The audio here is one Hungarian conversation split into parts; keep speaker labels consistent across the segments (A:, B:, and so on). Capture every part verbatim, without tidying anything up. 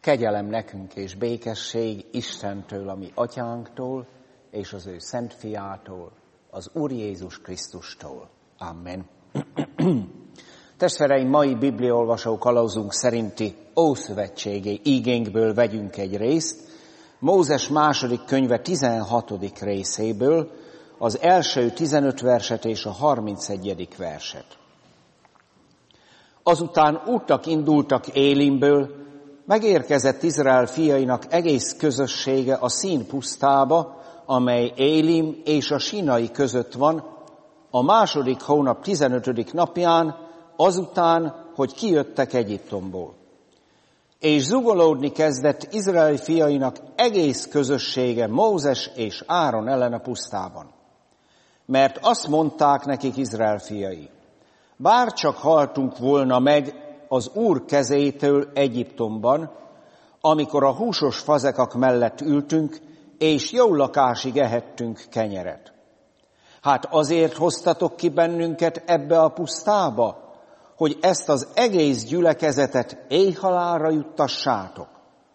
A: Kegyelem nekünk és békesség Istentől, a mi atyánktól, és az ő szent fiától, az Úr Jézus Krisztustól. Amen. Testvéreim, mai bibliaolvasó kalauzunk szerinti ószövetségi ígénkből vegyünk egy részt, Mózes második könyve tizenhatodik részéből, az első tizenöt verset és a harmincegyedik verset. Azután útnak indultak Élimből, megérkezett Izrael fiainak egész közössége a Szín pusztába, amely Élim és a Sinai között van, a második hónap tizenötödik napján, azután, hogy kijöttek Egyiptomból. És zugolódni kezdett Izrael fiainak egész közössége Mózes és Áron ellen a pusztában. Mert azt mondták nekik Izrael fiai, bár csak haltunk volna meg az Úr kezétől Egyiptomban, amikor a húsos fazekak mellett ültünk, és jó lakásig ehettünk kenyeret. Hát azért hoztatok ki bennünket ebbe a pusztába, hogy ezt az egész gyülekezetet éhhalálra juttassátok.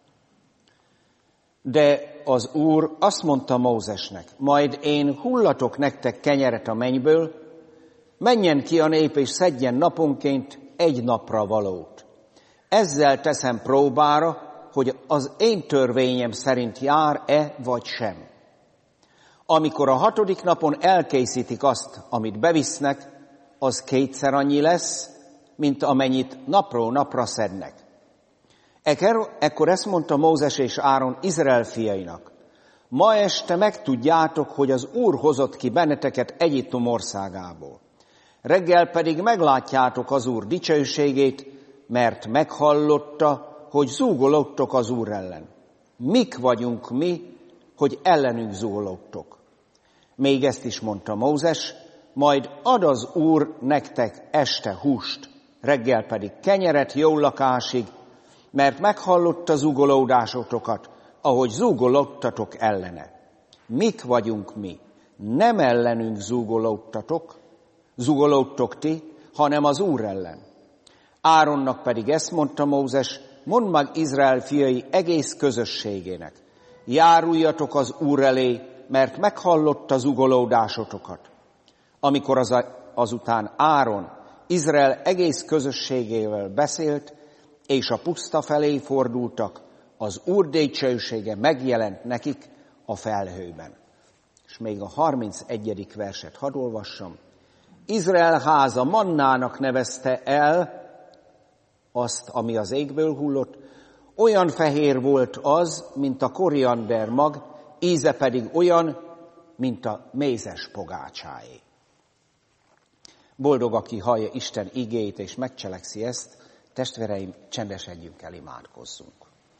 A: De az Úr azt mondta Mózesnek, majd én hullatok nektek kenyeret a mennyből, menjen ki a nép és szedjen naponként egy napra valót. Ezzel teszem próbára, hogy az én törvényem szerint jár-e vagy sem. Amikor a hatodik napon elkészítik azt, amit bevisznek, az kétszer annyi lesz, mint amennyit napról napra szednek. Ekkor ezt mondta Mózes és Áron Izrael fiainak, ma este megtudjátok, hogy az Úr hozott ki benneteket Egyiptom országából. Reggel pedig meglátjátok az Úr dicsőségét, mert meghallotta, hogy zúgolódtok az Úr ellen. Mik vagyunk mi, hogy ellenünk zúgolódtok? Még ezt is mondta Mózes, majd ad az Úr nektek este húst, reggel pedig kenyeret jó lakásig, mert meghallotta zúgolódásotokat, ahogy zúgolódtatok ellene. Mik vagyunk mi? Nem ellenünk zúgolódtatok, zúgolódtok ti, hanem az Úr ellen. Áronnak pedig ezt mondta Mózes, mondd meg Izrael fiai egész közösségének, járuljatok az Úr elé, mert meghallotta zúgolódásotokat. Amikor az a, azután Áron Izrael egész közösségével beszélt, és a puszta felé fordultak, az Úr dicsősége megjelent nekik a felhőben. És még a harmincegyedik verset hadd olvassam. Izrael háza mannának nevezte el azt, ami az égből hullott, olyan fehér volt az, mint a koriander mag, íze pedig olyan, mint a mézes pogácsáé. Boldog, aki hallja Isten igéjét és megcselekszi ezt, testvéreim, csendesedjünk el, imádkozzunk.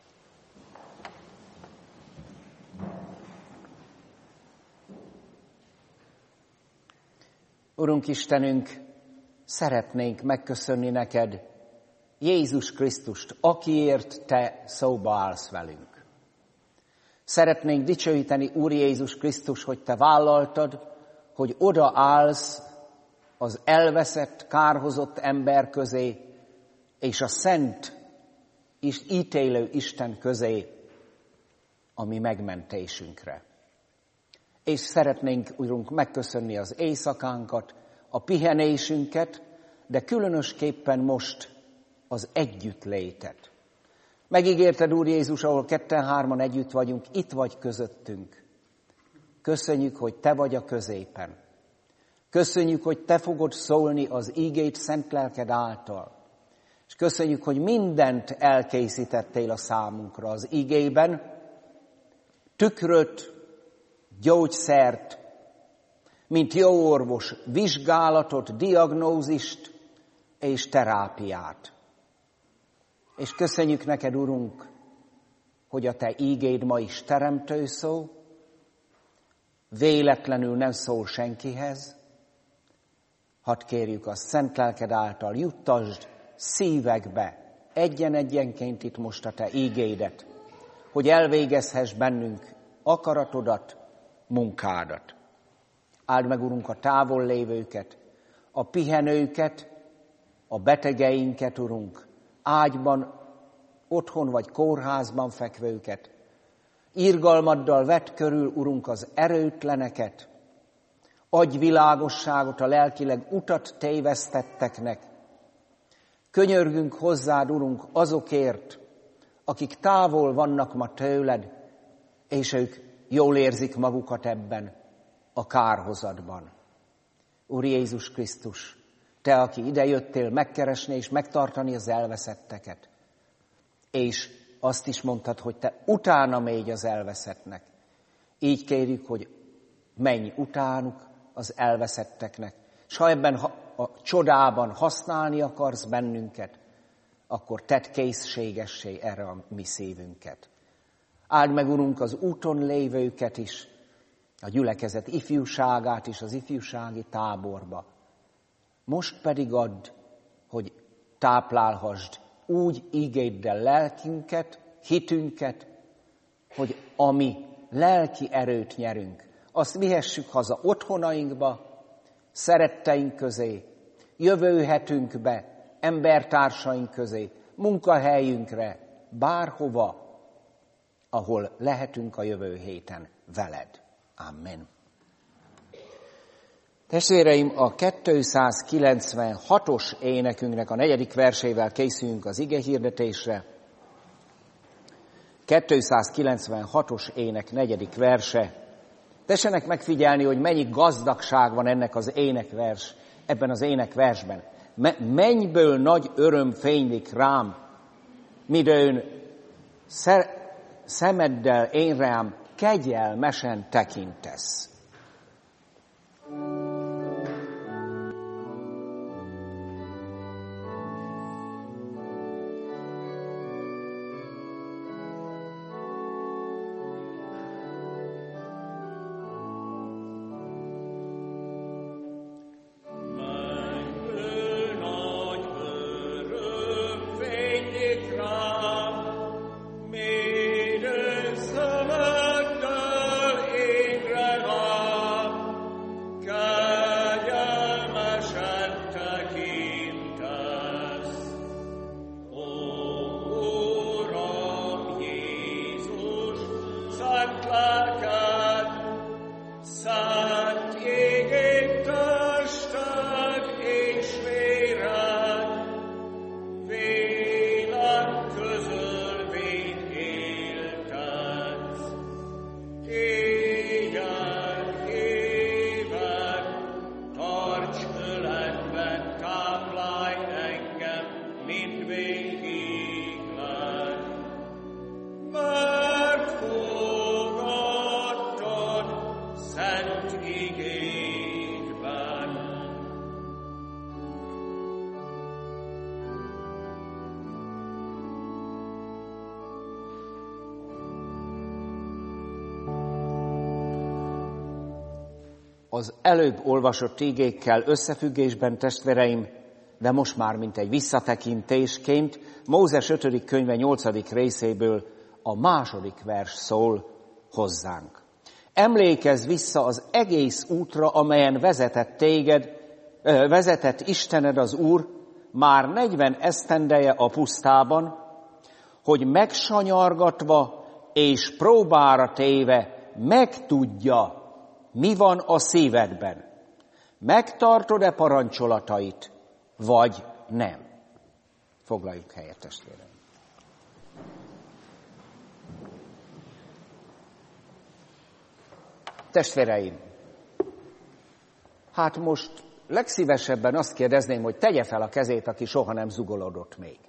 A: Urunk Istenünk, szeretnénk megköszönni neked Jézus Krisztust, akiért te szóba állsz velünk. Szeretnénk dicsőíteni Úr Jézus Krisztus, hogy te vállaltad, hogy odaállsz az elveszett, kárhozott ember közé, és a szent és ítélő Isten közé, a mi megmentésünkre. És szeretnénk, Urunk, megköszönni az éjszakánkat, a pihenésünket, de különösképpen most az együttlétet. Megígérted, Úr Jézus, ahol ketten-hárman együtt vagyunk, itt vagy közöttünk. Köszönjük, hogy te vagy a középen. Köszönjük, hogy te fogod szólni az ígét szent lelked által. És köszönjük, hogy mindent elkészítettél a számunkra az ígében, tükröt, gyógyszert, mint jó orvos, vizsgálatot, diagnózist és terápiát. És köszönjük neked, Urunk, hogy a te ígéd ma is teremtő szó, véletlenül nem szól senkihez. Hadd kérjük a szent lelked által, juttasd szívekbe egyen-egyenként itt most a te ígédet, hogy elvégezhess bennünk akaratodat, munkádat. Áld meg, Urunk, a távol lévőket, a pihenőket, a betegeinket, Urunk, ágyban otthon vagy kórházban fekvőket. Irgalmaddal vedd körül, Urunk, az erőtleneket. Adj világosságot a lelkileg utat tévesztetteknek. Könyörgünk hozzád, Urunk, azokért, akik távol vannak ma tőled, és ők jól érzik magukat ebben a kárhozatban. Úr Jézus Krisztus, Te, aki idejöttél megkeresni és megtartani az elveszetteket, és azt is mondtad, hogy Te utána mégy az elveszettnek. Így kérjük, hogy menj utánuk az elveszetteknek, és ha ebben a csodában használni akarsz bennünket, akkor tedd készségessé erre a mi szívünket. Áld meg, Urunk, az úton lévőket is, a gyülekezet ifjúságát is az ifjúsági táborba. Most pedig add, hogy táplálhassd úgy ígéddel lelkünket, hitünket, hogy ami lelki erőt nyerünk, azt vihessük haza otthonainkba, szeretteink közé, jövőhetünkbe, embertársaink közé, munkahelyünkre, bárhova, ahol lehetünk a jövő héten veled. Amen. Testvéreim, a kétszázkilencvenhatos énekünknek a negyedik versével készülünk az igehirdetésre. kétszázkilencvenhatos ének negyedik verse. Tessenek megfigyelni, hogy mennyi gazdagság van ennek az énekvers, ebben az énekversben. Mennyből nagy öröm fénylik rám, midőn szemeddel én rám kegyelmesen tekintesz. Az előbb olvasott igékkel összefüggésben, testvéreim, de most már mint egy visszatekintésként, Mózes ötödik könyve nyolcadik részéből a második vers szól hozzánk. Emlékezz vissza az egész útra, amelyen vezetett téged, vezetett Istened az Úr, már negyven esztendeje a pusztában, hogy megsanyargatva és próbára téve megtudja, mi van a szívedben. Megtartod-e parancsolatait, vagy nem? Foglaljuk helyet, testvérem. Testvéreim, hát most legszívesebben azt kérdezném, hogy tegye fel a kezét, aki soha nem zugolódott még.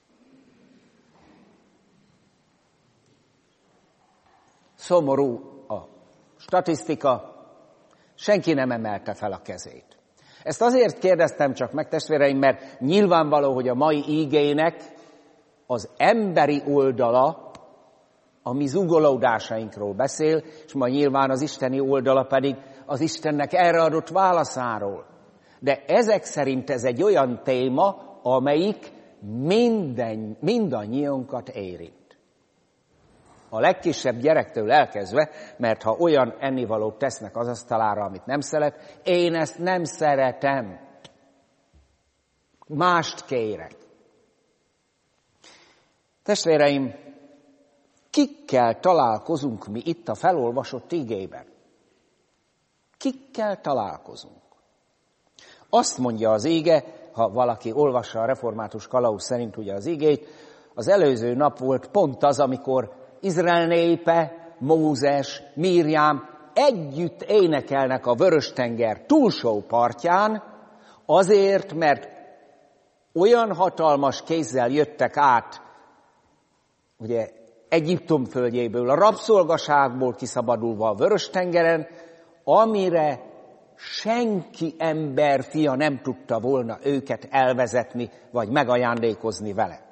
A: Szomorú a statisztika, senki nem emelte fel a kezét. Ezt azért kérdeztem csak meg, testvéreim, mert nyilvánvaló, hogy a mai ígének az emberi oldala a mi zugolódásainkról beszél, és ma nyilván az isteni oldala pedig az Istennek erre adott válaszáról. De ezek szerint ez egy olyan téma, amelyik minden, mindannyiunkat érint. A legkisebb gyerektől elkezdve, mert ha olyan ennivalót tesznek az asztalára, amit nem szeret, én ezt nem szeretem. Mást kérek. Testvéreim, kikkel találkozunk mi itt a felolvasott igében? Kikkel találkozunk? Azt mondja az íge, ha valaki olvassa a református kalauz szerint ugye az igét, az előző nap volt pont az, amikor Izrael népe, Mózes, Mírjám együtt énekelnek a Vörös-tenger túlsó partján, azért, mert olyan hatalmas kézzel jöttek át, ugye Egyiptom földjéből, a rabszolgaságból kiszabadulva a Vörös-tengeren, amire senki ember fia nem tudta volna őket elvezetni, vagy megajándékozni vele.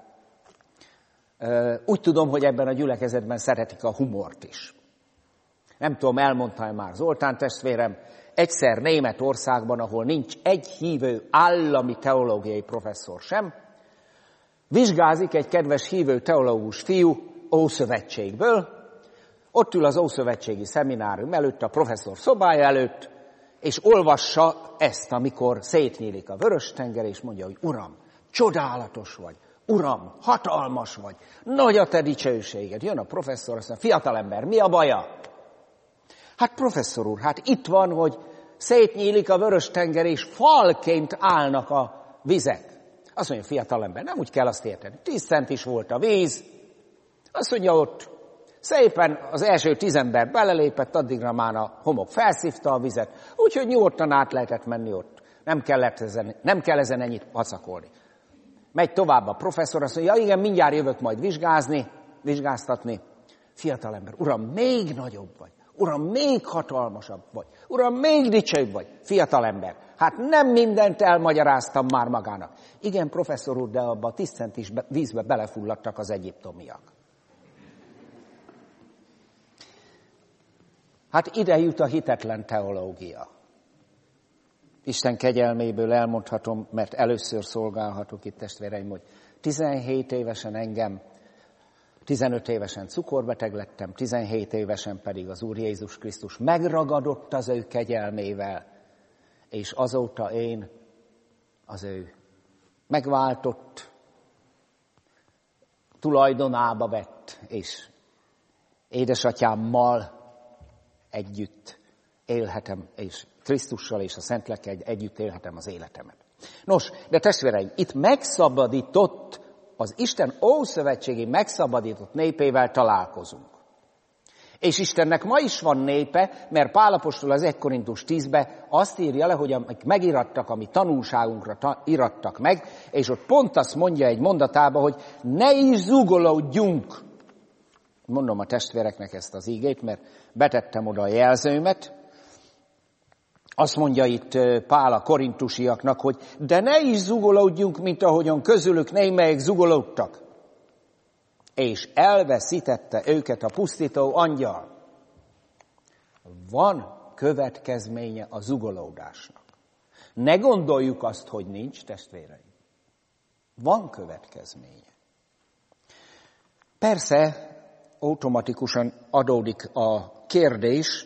A: Úgy tudom, hogy ebben a gyülekezetben szeretik a humort is. Nem tudom, elmondta már Zoltán testvérem, egyszer Németországban, ahol nincs egy hívő állami teológiai professzor sem, vizsgázik egy kedves hívő teológus fiú Ószövetségből, ott ül az Ószövetségi szeminárium előtt, a professzor szobája előtt, és olvassa ezt, amikor szétnyílik a Vörös-tenger, és mondja, hogy Uram, csodálatos vagy, Uram, hatalmas vagy, nagy a te dicsőséged. Jön a professzor, azt mondja, fiatalember, mi a baja? Hát professzor úr, hát itt van, hogy szétnyílik a Vörös-tenger, és falként állnak a vizek. Azt mondja, fiatalember, nem úgy kell azt érteni. Tíz centis volt a víz, azt mondja, ott szépen az első tíz ember belelépett, addigra már a homok felszívta a vizet, úgyhogy nyugodtan át lehetett menni ott. Nem, kellett ezen, nem kell ezen ennyit pacakolni. Megy tovább a professzor, azt mondja, ja igen, mindjárt jövök majd vizsgázni, vizsgáztatni. Fiatalember, uram, még nagyobb vagy. Uram, még hatalmasabb vagy. Uram, még dicsőbb vagy. Fiatalember, hát nem mindent elmagyaráztam már magának. Igen, professzor úr, de abba a tíz centis vízbe belefulladtak az egyiptomiak. Hát ide jut a hitetlen teológia. Isten kegyelméből elmondhatom, mert először szolgálhatok itt, testvéreim, hogy tizenhét évesen engem, tizenöt évesen cukorbeteg lettem, tizenhét évesen pedig az Úr Jézus Krisztus megragadott az ő kegyelmével, és azóta én az ő megváltott, tulajdonába vett, és édesatyámmal együtt élhetem, és Krisztussal és a Szentlélekkel együtt élhetem az életemet. Nos, de testvéreim, itt megszabadított, az Isten ószövetségi megszabadított népével találkozunk. És Istennek ma is van népe, mert Pál apostol az egy Korintus tízbe azt írja le, hogy amik megirattak, ami tanulságunkra ta- irattak meg, és ott pont azt mondja egy mondatába, hogy ne is zúgolódjunk. Mondom a testvéreknek ezt az ígét, mert betettem oda a jelzőmet. Azt mondja itt Pál a korintusiaknak, hogy de ne is zugolódjunk, mint ahogyan közülük némelyek zugolódtak. És elveszítette őket a pusztító angyal. Van következménye a zugolódásnak. Ne gondoljuk azt, hogy nincs, testvéreim. Van következménye. Persze, automatikusan adódik a kérdés,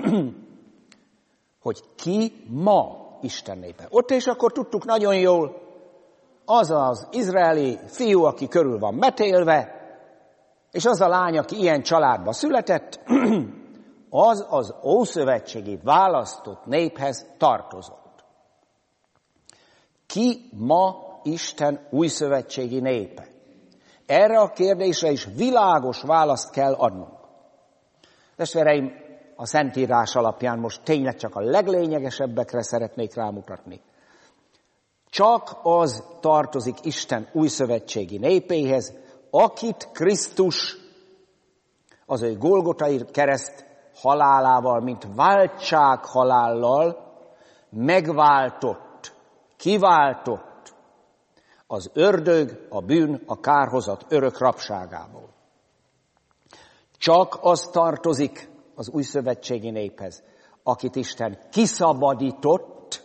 A: hogy ki ma Isten népe. Ott és akkor tudtuk nagyon jól, az az izraeli fiú, aki körül van metélve, és az a lány, aki ilyen családba született, az az ószövetségi választott néphez tartozott. Ki ma Isten újszövetségi népe? Erre a kérdésre is világos választ kell adnunk. Testvéreim, a Szentírás alapján most tényleg csak a leglényegesebbekre szeretnék rámutatni. Csak az tartozik Isten újszövetségi népéhez, akit Krisztus az ő Golgotai kereszt halálával, mint váltsághalállal megváltott, kiváltott az ördög, a bűn, a kárhozat örök rabságából. Csak az tartozik az újszövetségi néphez, akit Isten kiszabadított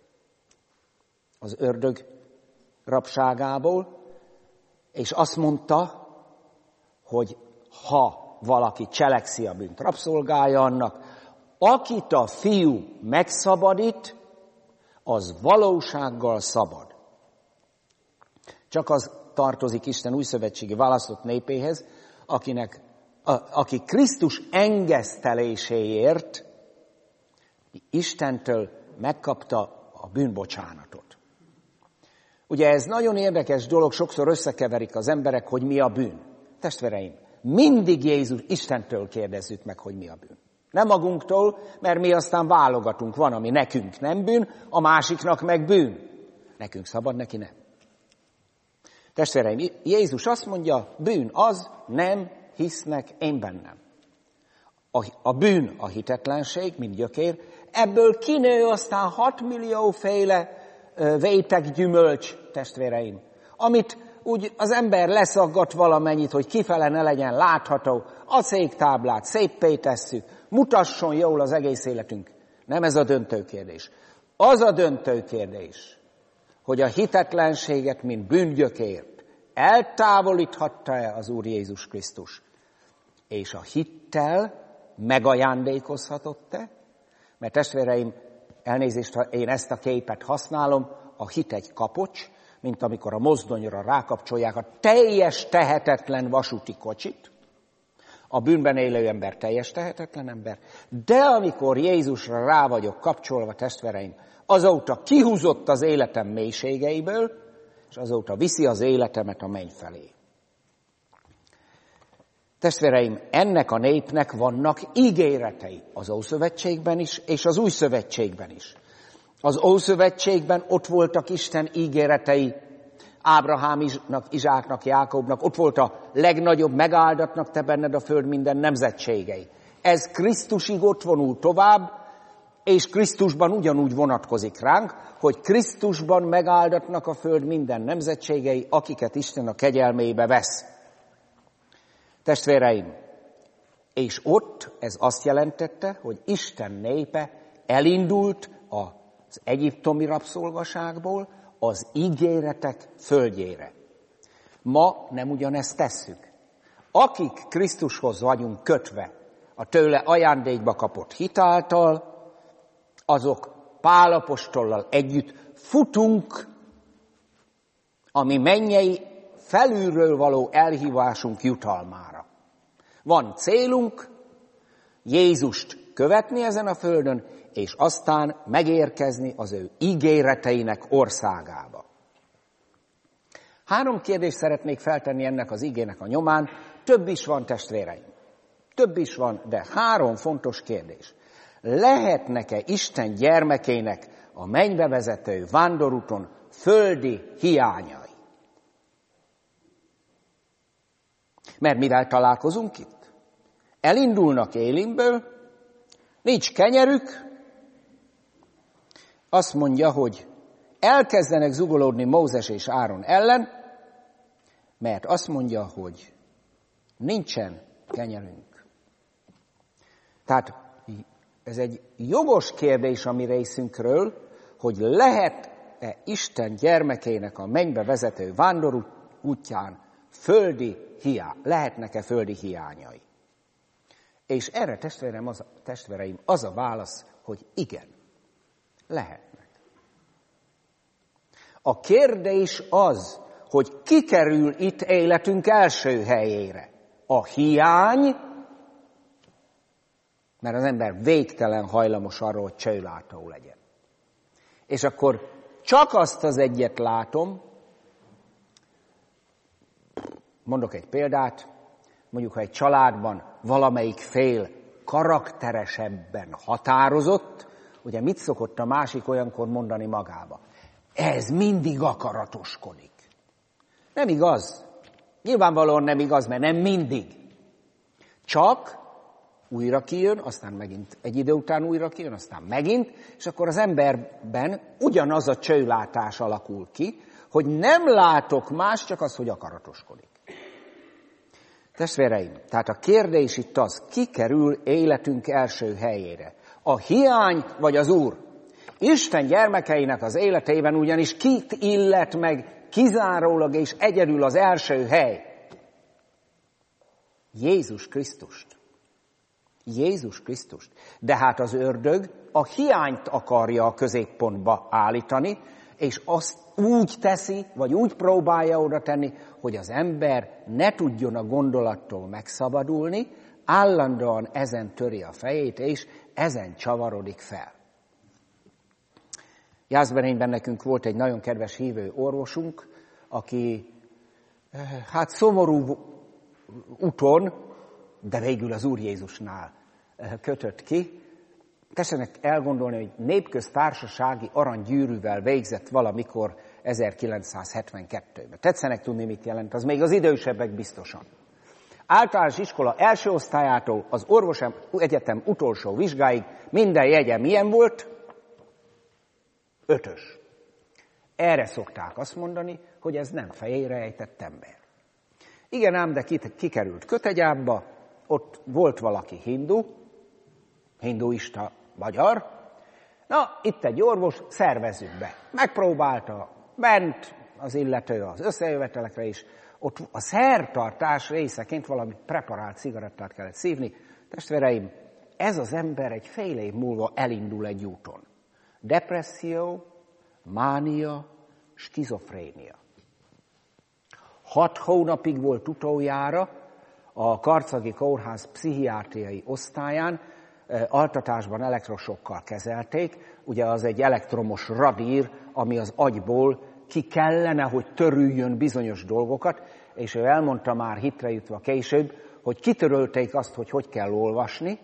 A: az ördög rabságából, és azt mondta, hogy ha valaki cselekszi a bűnt, rabszolgálja annak, akit a fiú megszabadít, az valósággal szabad. Csak az tartozik Isten újszövetségi választott népéhez, akinek, a, aki Krisztus engeszteléséért Istentől megkapta a bűnbocsánatot. Ugye ez nagyon érdekes dolog, sokszor összekeverik az emberek, hogy mi a bűn. Testvéreim, mindig Jézus Istentől kérdezzük meg, hogy mi a bűn. Nem magunktól, mert mi aztán válogatunk. Van, ami nekünk nem bűn, a másiknak meg bűn. Nekünk szabad, neki nem. Testvéreim, Jézus azt mondja, bűn az, nem hisznek én bennem. A, a bűn a hitetlenség, mint gyökér, ebből kinő aztán hat millió féle véteg gyümölcs, testvéreim, amit úgy az ember leszaggat valamennyit, hogy kifele ne legyen látható, a cégtáblát széppé tesszük, mutasson jól az egész életünk. Nem ez a döntő kérdés. Az a döntő kérdés, hogy a hitetlenséget, mint bűngyökért eltávolíthatta-e az Úr Jézus Krisztus, és a hittel megajándékozhatott-e? Mert testvéreim, elnézést, ha én ezt a képet használom, a hit egy kapocs, mint amikor a mozdonyra rákapcsolják a teljes tehetetlen vasúti kocsit. A bűnben élő ember teljes tehetetlen ember, de amikor Jézusra rá vagyok kapcsolva, testvéreim, azóta kihúzott az életem mélységeiből, és azóta viszi az életemet a menny felé. Testvéreim, ennek a népnek vannak ígéretei az Ószövetségben is, és az Új Szövetségben is. Az Ószövetségben ott voltak Isten ígéretei Ábrahámnak, Izsáknak, Jákobnak, ott volt a legnagyobb megáldatnak te benned a föld minden nemzetségei. Ez Krisztusig ott vonul tovább, és Krisztusban ugyanúgy vonatkozik ránk, hogy Krisztusban megáldatnak a föld minden nemzetségei, akiket Isten a kegyelmébe vesz. Testvéreim, és ott ez azt jelentette, hogy Isten népe elindult az egyiptomi rabszolgaságból az ígéretek földjére. Ma nem ugyanezt tesszük. Akik Krisztushoz vagyunk kötve, a tőle ajándékba kapott hitáltal, azok Pál apostollal együtt futunk a mi mennyei felülről való elhívásunk jutalmára. Van célunk Jézust követni ezen a földön, és aztán megérkezni az ő ígéreteinek országába. Három kérdést szeretnék feltenni ennek az igének a nyomán. Több is van, testvéreim. Több is van, de három fontos kérdés. Lehetnek-e Isten gyermekének a mennybe vezető vándorúton földi hiányai? Mert mivel találkozunk itt? Elindulnak Élimből, nincs kenyerük, azt mondja, hogy elkezdenek zugolódni Mózes és Áron ellen, mert azt mondja, hogy nincsen kenyerünk. Tehát ez egy jogos kérdés a mi részünkről, hogy lehet-e Isten gyermekének a mennybe vezető vándor útján földi hiány, lehetnek-e földi hiányai? És erre testvérem az, testvéreim, az a válasz, hogy igen, lehetnek. A kérdés az, hogy ki kerül itt életünk első helyére. A hiány, mert az ember végtelen hajlamos arra, hogy csőlátó legyen. És akkor csak azt az egyet látom, mondok egy példát, mondjuk, ha egy családban valamelyik fél karakteresebben határozott, ugye mit szokott a másik olyankor mondani magába? Ez mindig akaratoskodik. Nem igaz. Nyilvánvalóan nem igaz, mert nem mindig. Csak újra kijön, aztán megint egy idő után újra kijön, aztán megint, és akkor az emberben ugyanaz a csőlátás alakul ki, hogy nem látok más, csak az, hogy akaratoskodik. Testvéreim, tehát a kérdés itt az, ki kerül életünk első helyére? A hiány vagy az Úr? Isten gyermekeinek az életében ugyanis kit illet meg kizárólag és egyedül az első hely? Jézus Krisztust. Jézus Krisztust. De hát az ördög a hiányt akarja a középpontba állítani, és azt úgy teszi, vagy úgy próbálja oda tenni, hogy az ember ne tudjon a gondolattól megszabadulni, állandóan ezen töri a fejét, és ezen csavarodik fel. Jászberényben nekünk volt egy nagyon kedves hívő orvosunk, aki hát szomorú úton, de végül az Úr Jézusnál kötött ki. Tessenek elgondolni, hogy népköztársasági aranygyűrűvel végzett valamikor ezerkilencszázhetvenkettőben. Tetszenek tudni, mit jelent, az még az idősebbek biztosan. Általános iskola első osztályától az orvosi egyetem utolsó vizsgáig minden jegye milyen volt? Ötös. Erre szokták azt mondani, hogy ez nem fejére ejtett ember. Igen ám, de kikerült Kötegyábba, ott volt valaki hindu, hinduista magyar. Na, itt egy orvos, szervezzük be. Megpróbálta, bent az illető az összejövetelekre is, ott a szertartás részeként valami preparált cigarettát kellett szívni. Testvéreim, ez az ember egy fél év múlva elindul egy úton. Depresszió, mánia, skizofrénia. Hat hónapig volt utoljára a Karcagi Kórház pszichiátriai osztályán, altatásban elektrosokkal kezelték. Ugye az egy elektromos radír, ami az agyból ki kellene, hogy törüljön bizonyos dolgokat, és ő elmondta már hitre jutva később, hogy kitörölték azt, hogy hogy kell olvasni,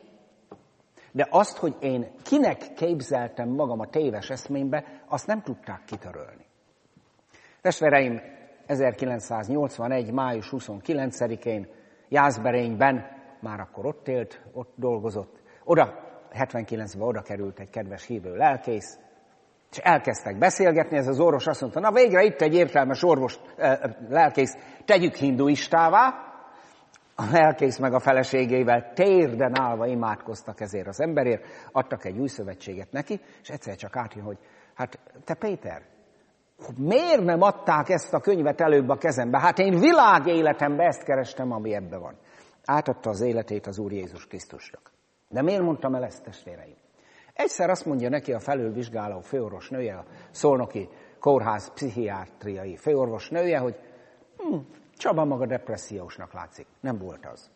A: de azt, hogy én kinek képzeltem magam a téves eszmémbe, azt nem tudták kitörölni. Testvéreim, ezerkilencszáznyolcvanegy. május huszonkilencedikén Jászberényben, már akkor ott élt, ott dolgozott, oda, hetvenkilencben oda került egy kedves hívő lelkész, és elkezdtek beszélgetni, ez az orvos azt mondta, na végre itt egy értelmes orvos, lelkész, tegyük hinduistává. A lelkész meg a feleségével térden állva imádkoztak ezért az emberért, adtak egy új szövetséget neki, és egyszer csak átjön, hogy hát te Péter, miért nem adták ezt a könyvet előbb a kezembe? Hát én világéletemben ezt kerestem, ami ebben van. Átadta az életét az Úr Jézus Krisztusnak. De miért mondtam el ezt, testvéreim? Egyszer azt mondja neki a felülvizsgáló főorvosnője, a Szolnoki Kórház pszichiátriai főorvosnője, hogy hm, Csaba maga depressziósnak látszik. Nem volt az.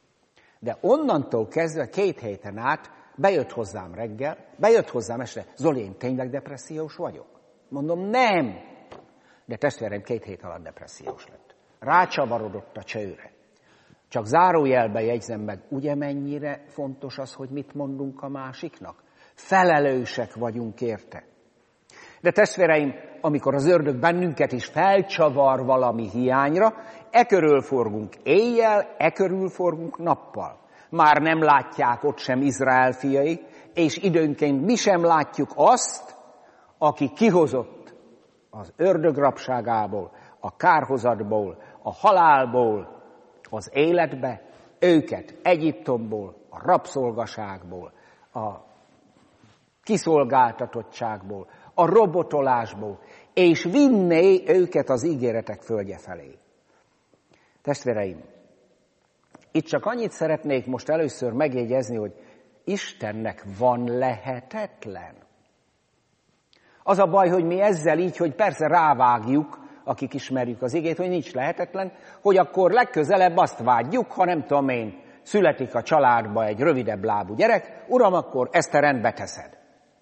A: De onnantól kezdve két héten át bejött hozzám reggel, bejött hozzám este, Zoli, én tényleg depressziós vagyok? Mondom, nem. De testvérem két hét alatt depressziós lett. Rácsavarodott a csőre. Csak zárójelbe jegyzem meg, ugye mennyire fontos az, hogy mit mondunk a másiknak? Felelősek vagyunk érte. De testvéreim, amikor az ördög bennünket is felcsavar valami hiányra, e körül forgunk éjjel, e körül forgunk nappal. Már nem látják ott sem Izrael fiai, és időnként mi sem látjuk azt, aki kihozott az ördög rabságából, a kárhozatból, a halálból, az életbe, őket Egyiptomból, a rabszolgaságból, a kiszolgáltatottságból, a robotolásból, és vinné őket az ígéretek földje felé. Testvéreim, itt csak annyit szeretnék most először megjegyezni, hogy Istennek van lehetetlen. Az a baj, hogy mi ezzel így, hogy persze rávágjuk, akik ismerjük az igét, hogy nincs lehetetlen, hogy akkor legközelebb azt vágyjuk, ha nem tudom én, születik a családba egy rövidebb lábú gyerek, uram, akkor ezt te rendbe teszed.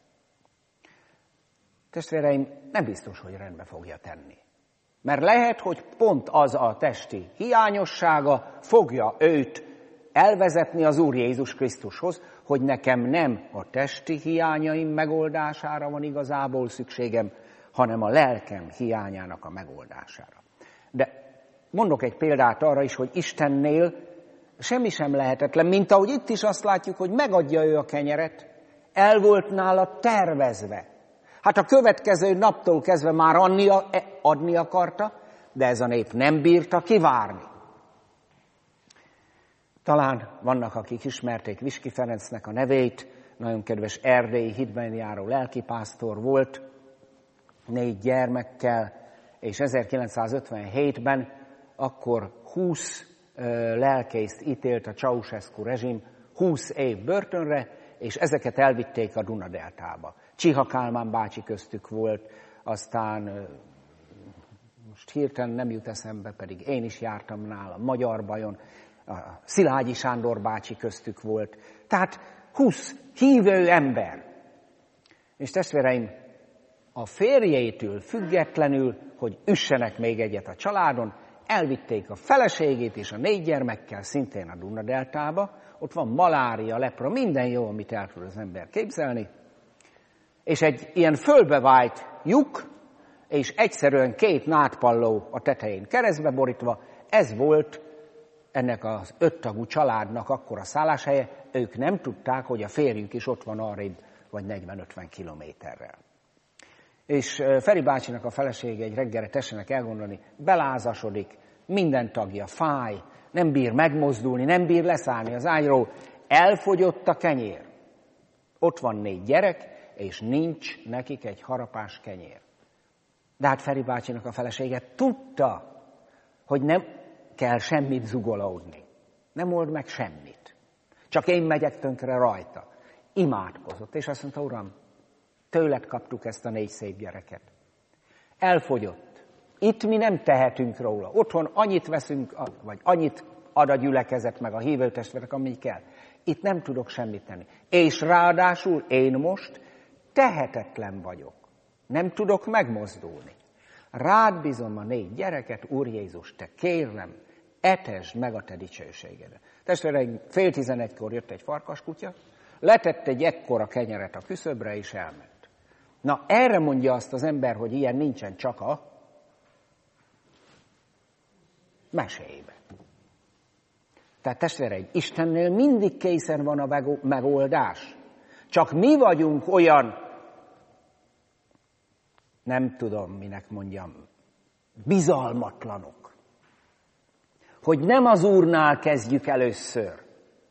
A: Testvéreim, nem biztos, hogy rendbe fogja tenni. Mert lehet, hogy pont az a testi hiányossága fogja őt elvezetni az Úr Jézus Krisztushoz, hogy nekem nem a testi hiányaim megoldására van igazából szükségem, hanem a lelkem hiányának a megoldására. De mondok egy példát arra is, hogy Istennél semmi sem lehetetlen, mint ahogy itt is azt látjuk, hogy megadja ő a kenyeret, el volt nála tervezve. Hát a következő naptól kezdve már adni, adni akarta, de ez a nép nem bírta kivárni. Talán vannak, akik ismerték Viski Ferencnek a nevét, nagyon kedves erdélyi hitben járó lelkipásztor volt, négy gyermekkel, és ezerkilencszázötvenhétben akkor húsz lelkészt ítélt a Ceausescu rezsim húsz év börtönre, és ezeket elvitték a Duna-deltába. Csiha Kálmán bácsi köztük volt, aztán most hirtelen nem jut eszembe, pedig én is jártam nála, Magyar Bajon, a Szilágyi Sándor bácsi köztük volt. Tehát húsz hívő ember. És testvéreim, a férjétől függetlenül, hogy üssenek még egyet a családon, elvitték a feleségét és a négy gyermekkel szintén a Dunadeltába. Ott van malária, lepra, minden jó, amit el tud az ember képzelni. És egy ilyen fölbevájt lyuk, és egyszerűen két nádpalló a tetején keresztbe borítva, ez volt ennek az öttagú családnak akkora szálláshelye, ők nem tudták, hogy a férjük is ott van arrébb, vagy negyven-ötven kilométerrel. És Feri bácsinak a felesége egy reggelre, tessenek elgondolni, belázasodik, minden tagja fáj, nem bír megmozdulni, nem bír leszállni az ágyról, elfogyott a kenyér. Ott van négy gyerek, és nincs nekik egy harapás kenyér. De hát Feri bácsinak a felesége tudta, hogy nem kell semmit zugolódni. Nem old meg semmit. Csak én megyek tönkre rajta. Imádkozott, és azt mondta, Uram, tőled kaptuk ezt a négy szép gyereket. Elfogyott. Itt mi nem tehetünk róla. Otthon annyit veszünk, vagy annyit ad a gyülekezet, meg a hívőtestvérek, ami kell. Itt nem tudok semmit tenni. És ráadásul én most tehetetlen vagyok. Nem tudok megmozdulni. Rád bízom a négy gyereket, Úr Jézus, te kérlem, etesd meg a te dicsőségedet. Testvéreim, fél tizenegykor jött egy farkaskutya, letett egy ekkora kenyeret a küszöbre, és elment. Na, erre mondja azt az ember, hogy ilyen nincsen, csak a mesébe. Tehát testvéreim, Istennél mindig készen van a megoldás. Csak mi vagyunk olyan, nem tudom, minek mondjam, bizalmatlanok, hogy nem az Úrnál kezdjük először,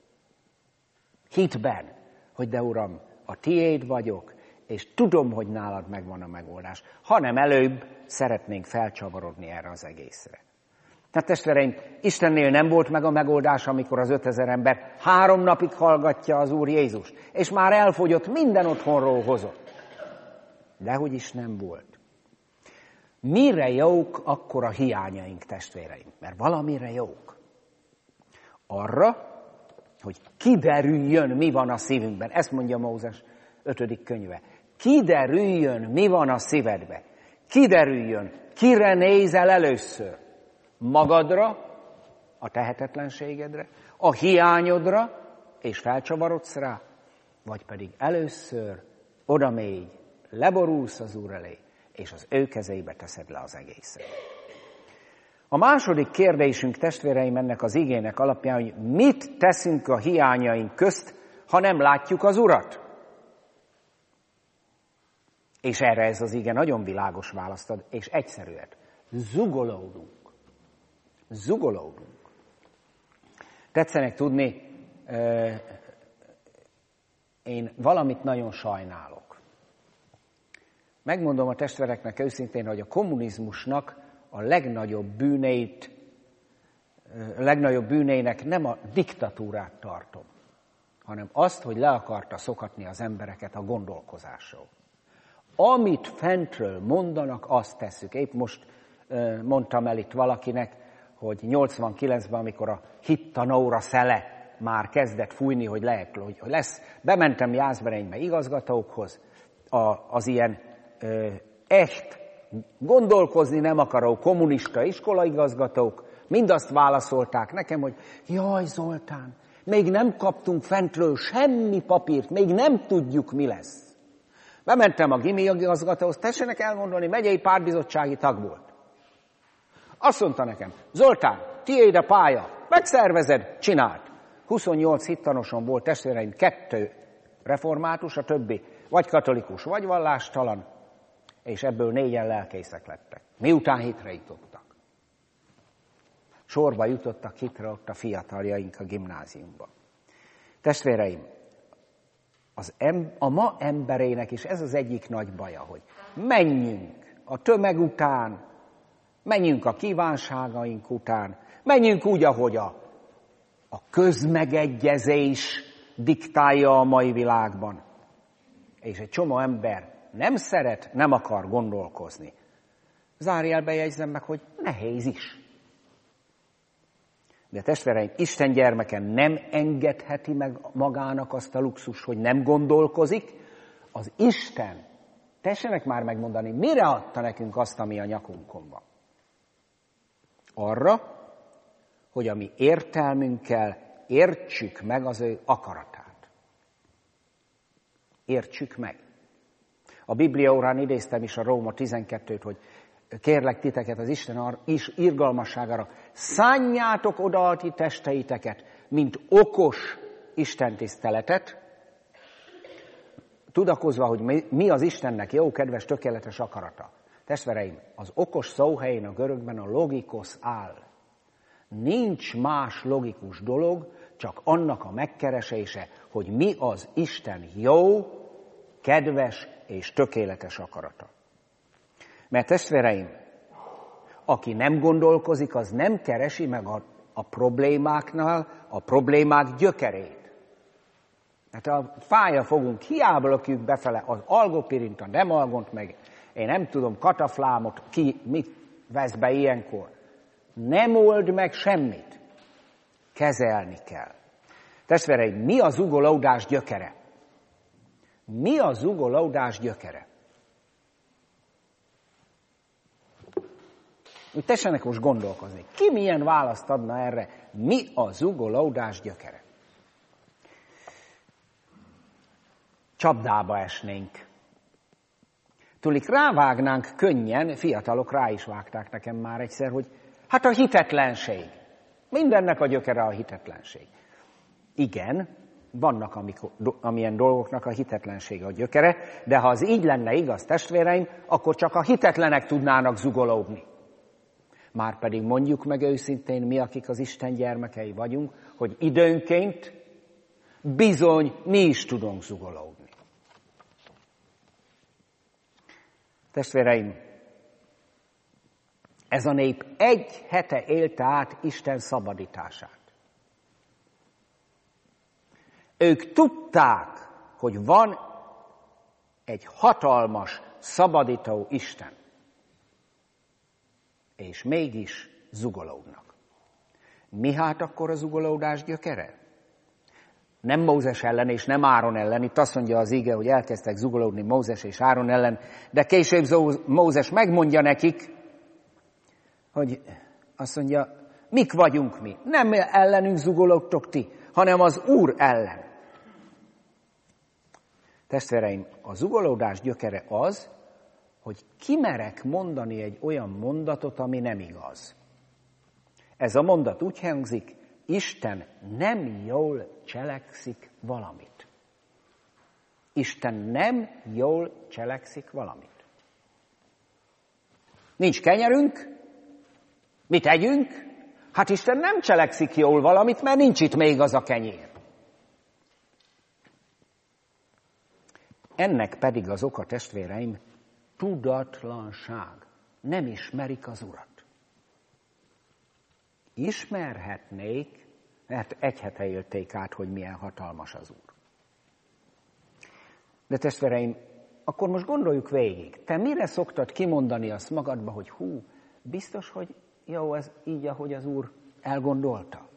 A: hitben, hogy de Uram, a tiéd vagyok, és tudom, hogy nálad megvan a megoldás, hanem előbb szeretnénk felcsavarodni erre az egészre. Tehát testvéreim, Istennél nem volt meg a megoldás, amikor az ötezer ember három napig hallgatja az Úr Jézus, és már elfogyott, minden otthonról hozott. Dehogy is nem volt. Mire jók akkor a hiányaink, testvéreim? Mert valamire jók. Arra, hogy kiderüljön, mi van a szívünkben. Ezt mondja Mózes ötödik könyve. Kiderüljön, mi van a szívedbe. Kiderüljön, kire nézel először. Magadra, a tehetetlenségedre, a hiányodra, és felcsavarodsz rá, vagy pedig először odamégy, leborulsz az Úr elé, és az ő kezébe teszed le az egészet. A második kérdésünk, testvéreim, ennek az igének alapján, hogy mit teszünk a hiányaink közt, ha nem látjuk az Urat? És erre ez az ige nagyon világos választ ad, és egyszerűen. Zugolódunk. Zugolódunk. Tetszenek tudni, én valamit nagyon sajnálok. Megmondom a testvéreknek őszintén, hogy a kommunizmusnak a legnagyobb bűneit, a legnagyobb bűnének nem a diktatúrát tartom, hanem azt, hogy le akarta szokatni az embereket a gondolkozásról. Amit fentről mondanak, azt tesszük. Épp most mondtam el itt valakinek, hogy nyolcvankilencben, amikor a hittanóra szele már kezdett fújni, hogy, lehet, hogy lesz, bementem Jászberénybe igazgatókhoz, a, az ilyen ö, echt, gondolkozni nem akaró kommunista iskolaigazgatók, mindazt válaszolták nekem, hogy jaj Zoltán, még nem kaptunk fentről semmi papírt, még nem tudjuk, mi lesz. Bementem a gimi igazgatóhoz, tessenek elmondani, megyei pártbizottsági tag volt. Azt mondta nekem, Zoltán, tiéd a pálya, megszervezed, csináld. huszonnyolc hittanoson volt, testvéreim, kettő református, a többi vagy katolikus, vagy vallástalan, és ebből négyen lelkészek lettek. Miután hitre jutottak. Sorba jutottak hitre ott a fiataljaink a gimnáziumban. Testvéreim, az em, a ma emberének is ez az egyik nagy baja, hogy menjünk a tömeg után, menjünk a kívánságaink után, menjünk úgy, ahogy a, a közmegegyezés diktálja a mai világban. És egy csomó ember nem szeret, nem akar gondolkozni. Zárójelbe jegyzem meg, hogy nehéz is. De testvéreim, Isten gyermeke nem engedheti meg magának azt a luxus, hogy nem gondolkozik. Az Isten, tessenek már megmondani, mire adta nekünk azt, ami a nyakunkon van? Arra, hogy a mi értelmünkkel értsük meg az ő akaratát. Értsük meg. A Biblia órán idéztem is a Róma tizenkettőt, hogy kérlek titeket az Isten is irgalmasságára, szánjátok oda a ti testeiteket, mint okos istentiszteletet, tudakozva, hogy mi az Istennek jó, kedves, tökéletes akarata. Testvéreim, az okos szó helyén a görögben a logikos áll. Nincs más logikus dolog, csak annak a megkeresése, hogy mi az Isten jó, kedves és tökéletes akarata. Mert testvéreim, aki nem gondolkozik, az nem keresi meg a, a problémáknál a problémák gyökerét. Hát a fája fogunk, hiába lökjük befele az algopirint, a demalgont, meg én nem tudom, kataflámot, ki mit vesz be ilyenkor. Nem old meg semmit. Kezelni kell. Testvéreim, mi az zugolódás gyökere? Mi a zugolódás gyökere? Úgy tessenek most gondolkozni. Ki milyen választ adna erre? Mi a zugolódás gyökere? Csapdába esnénk. Tulik rávágnánk könnyen, fiatalok rá is vágták nekem már egyszer, hogy hát a hitetlenség. Mindennek a gyökere a hitetlenség. Igen, vannak amikor, amilyen dolgoknak a hitetlenség a gyökere, de ha az így lenne igaz, testvéreim, akkor csak a hitetlenek tudnának zugolódni. Márpedig mondjuk meg őszintén, mi, akik az Isten gyermekei vagyunk, hogy időnként bizony mi is tudunk zugolódni. Testvéreim, ez a nép egy hete élte át Isten szabadítását. Ők tudták, hogy van egy hatalmas, szabadító Isten. És mégis zugolódnak. Mi hát akkor a zugolódás gyökere? Nem Mózes ellen és nem Áron ellen. Itt azt mondja az ige, hogy elkezdtek zugolódni Mózes és Áron ellen, de később Mózes megmondja nekik, hogy azt mondja, mik vagyunk mi? Nem ellenünk zugolódtok ti, hanem az Úr ellen. Testvéreim, a zugolódás gyökere az, hogy kimerek mondani egy olyan mondatot, ami nem igaz. Ez a mondat úgy hangzik, Isten nem jól cselekszik valamit. Isten nem jól cselekszik valamit. Nincs kenyerünk, mit tegyünk? Hát Isten nem cselekszik jól valamit, mert nincs itt még az a kenyér. Ennek pedig az oka, testvéreim, tudatlanság. Nem ismerik az Urat. Ismerhetnék, mert egy hete élték át, hogy milyen hatalmas az Úr. De testvéreim, akkor most gondoljuk végig. Te mire szoktad kimondani azt magadba, hogy hú, biztos, hogy jó, ez így, ahogy az Úr elgondolta?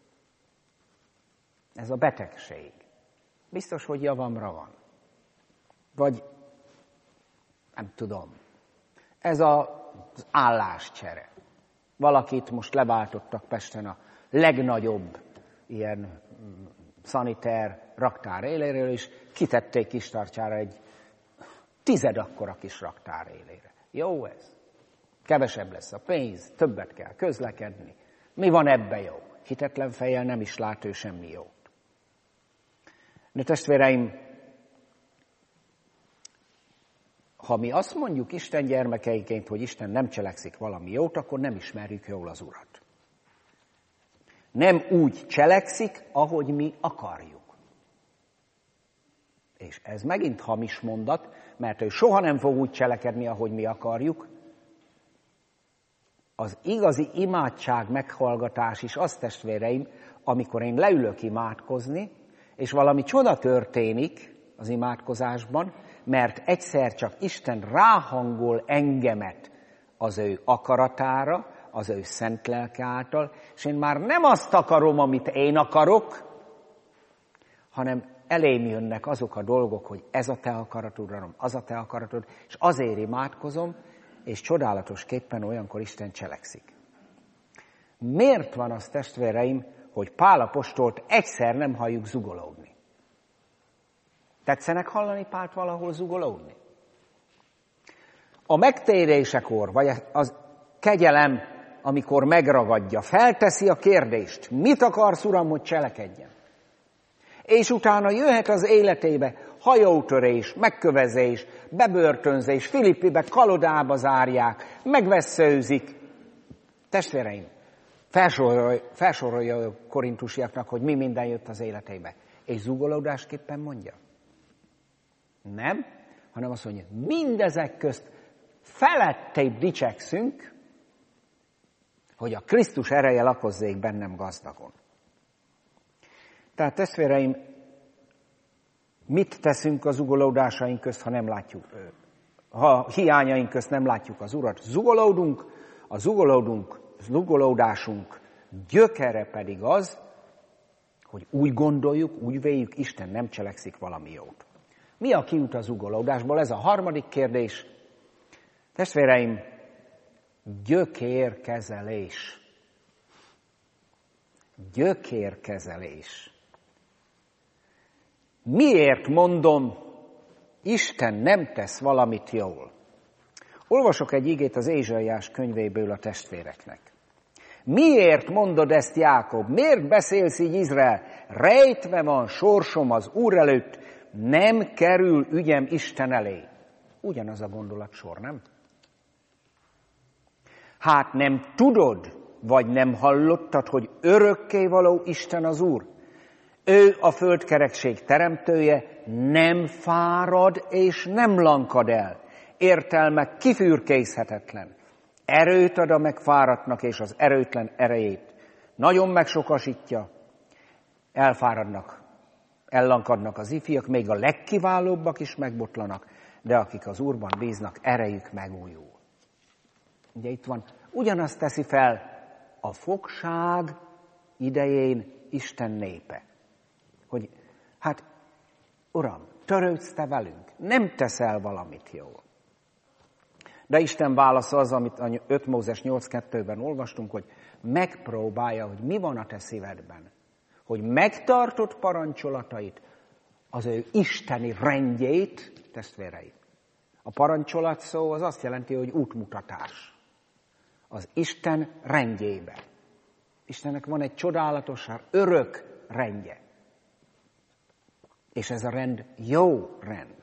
A: Ez a betegség. Biztos, hogy javamra van. Vagy nem tudom. Ez az álláscsere. Valakit most leváltottak Pesten a legnagyobb ilyen szaniter raktár éléről, és kitették Kistarcsára egy tized akkora kis raktár élére. Jó ez? Kevesebb lesz a pénz, többet kell közlekedni. Mi van ebbe jó? Hitetlen fejjel nem is lát ő semmi jót. De testvéreim, ha mi azt mondjuk Isten gyermekeiként, hogy Isten nem cselekszik valami jót, akkor nem ismerjük jól az Urat. Nem úgy cselekszik, ahogy mi akarjuk. És ez megint hamis mondat, mert ő soha nem fog úgy cselekedni, ahogy mi akarjuk. Az igazi imádság meghallgatás is az, testvéreim, amikor én leülök imádkozni, és valami csoda történik, az imádkozásban, mert egyszer csak Isten ráhangol engemet az ő akaratára, az ő szent lelke által, és én már nem azt akarom, amit én akarok, hanem elém jönnek azok a dolgok, hogy ez a te akaratod, Uram, az a te akaratod, és azért imádkozom, és csodálatosképpen olyankor Isten cselekszik. Miért van az, testvéreim, hogy Pál apostolt egyszer nem halljuk zugolódni? Tetszenek hallani Pált valahol zugolódni? A megtérésekor, vagy az kegyelem, amikor megragadja, felteszi a kérdést, mit akarsz, Uram, hogy cselekedjen? És utána jöhet az életébe hajótörés, megkövezés, bebörtönzés, Filippibe kalodába zárják, megvesszőzik. Testvéreim, felsorolja, felsorolja a korintusiaknak, hogy mi minden jött az életébe. És zugolódásképpen mondja? Nem, hanem azt mondja, mindezek közt felettébb dicsekszünk, hogy a Krisztus ereje lakozzék bennem gazdagon. Tehát testvéreim, mit teszünk a zugolódásaink közt, ha nem látjuk, ha hiányaink közt nem látjuk az Urat? Zugolódunk, a zugolódunk, zugolódásunk gyökere pedig az, hogy úgy gondoljuk, úgy véljük, Isten nem cselekszik valami jót. Mi a kiút a zugolódásból? Ez a harmadik kérdés. Testvéreim, gyökérkezelés. Gyökérkezelés. Miért mondom, Isten nem tesz valamit jól? Olvasok egy igét az Ézsaiás könyvéből a testvéreknek. Miért mondod ezt, Jákob? Miért beszélsz így, Izrael? Rejtve van sorsom az Úr előtt, nem kerül ügyem Isten elé. Ugyanaz a gondolatsor, nem? Hát nem tudod, vagy nem hallottad, hogy örökkévaló Isten az Úr? Ő a földkerekség teremtője, nem fárad és nem lankad el. Értelme kifürkészhetetlen. Erőt ad a megfáradtnak és az erőtlen erejét. Nagyon megsokasítja, elfáradnak, ellankadnak az ifjak, még a legkiválóbbak is megbotlanak, de akik az Úrban bíznak, erejük megújul. Ugye itt van, ugyanazt teszi fel a fogság idején Isten népe. Hogy hát, Uram, törődsz te velünk, nem teszel valamit jól. De Isten válasza az, amit a öt Mózes nyolc kettőben olvastunk, hogy megpróbálja, hogy mi van a te szívedben. Hogy megtartod parancsolatait, az ő isteni rendjét, testvérei. A parancsolat szó az azt jelenti, hogy útmutatás. Az Isten rendjébe. Istennek van egy csodálatos, örök rendje. És ez a rend jó rend.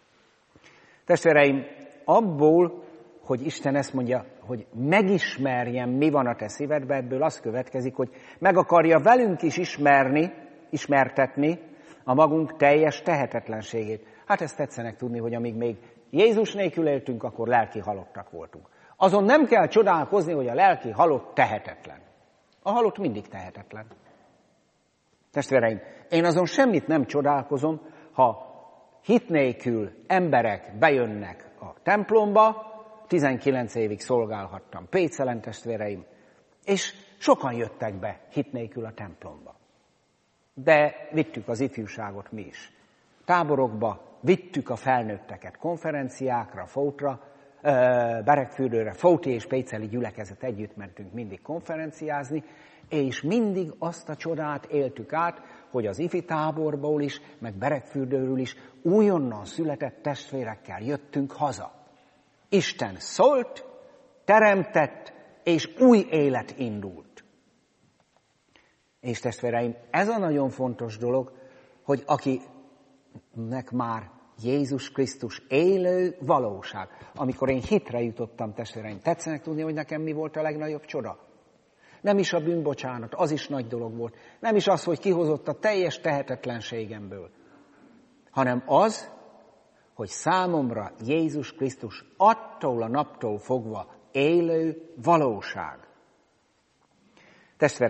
A: Testvéreim, abból, hogy Isten ezt mondja, hogy megismerjem, mi van a te szívedben, ebből az következik, hogy meg akarja velünk is ismerni, ismertetni a magunk teljes tehetetlenségét. Hát ezt tetszenek tudni, hogy amíg még Jézus nélkül éltünk, akkor lelki halottak voltunk. Azon nem kell csodálkozni, hogy a lelki halott tehetetlen. A halott mindig tehetetlen. Testvéreim, én azon semmit nem csodálkozom, ha hit nélkül emberek bejönnek a templomba, tizenkilenc évig szolgálhattam Pécelen, testvéreim, és sokan jöttek be hit nélkül a templomba. De vittük az ifjúságot mi is. Táborokba vittük a felnőtteket konferenciákra, Fótra, Berekfürdőre, Fóti és Péceli gyülekezet együtt mentünk mindig konferenciázni, és mindig azt a csodát éltük át, hogy az ifi táborból is, meg Berekfürdőről is újonnan született testvérekkel jöttünk haza. Isten szólt, teremtett, és új élet indult. És testvéreim, ez a nagyon fontos dolog, hogy akinek már Jézus Krisztus élő valóság. Amikor én hitre jutottam, testvéreim, tetszenek tudni, hogy nekem mi volt a legnagyobb csoda? Nem is a bűnbocsánat, az is nagy dolog volt. Nem is az, hogy kihozott a teljes tehetetlenségemből, hanem az, hogy számomra Jézus Krisztus attól a naptól fogva élő valóság.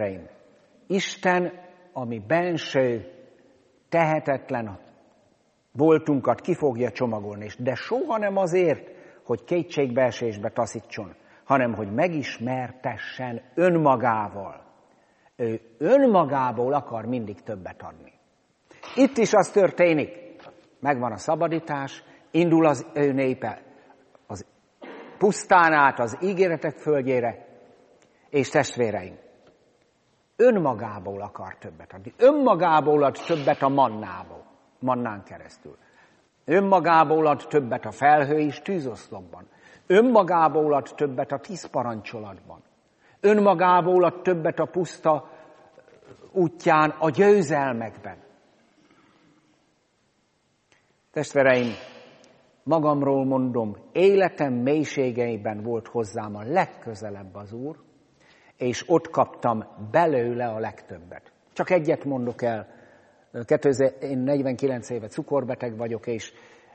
A: Testvéreim, Isten, ami benső, tehetetlen, voltunkat ki fogja csomagolni, de soha nem azért, hogy kétségbeesésbe taszítson, hanem hogy megismertessen önmagával. Ő önmagából akar mindig többet adni. Itt is az történik, megvan a szabadítás, indul az ő népe az pusztán át az ígéretek földjére, és testvéreim, önmagából akar többet adni. Önmagából ad többet a mannából, mannán keresztül. Önmagából ad többet a felhő és tűzoszlopban. Önmagából ad többet a tíz parancsolatban. Önmagából ad többet a puszta útján, a győzelmekben. Testvéreim, magamról mondom, életem mélységeiben volt hozzám a legközelebb az Úr, és ott kaptam belőle a legtöbbet. Csak egyet mondok el, én negyvenkilenc éve cukorbeteg vagyok, és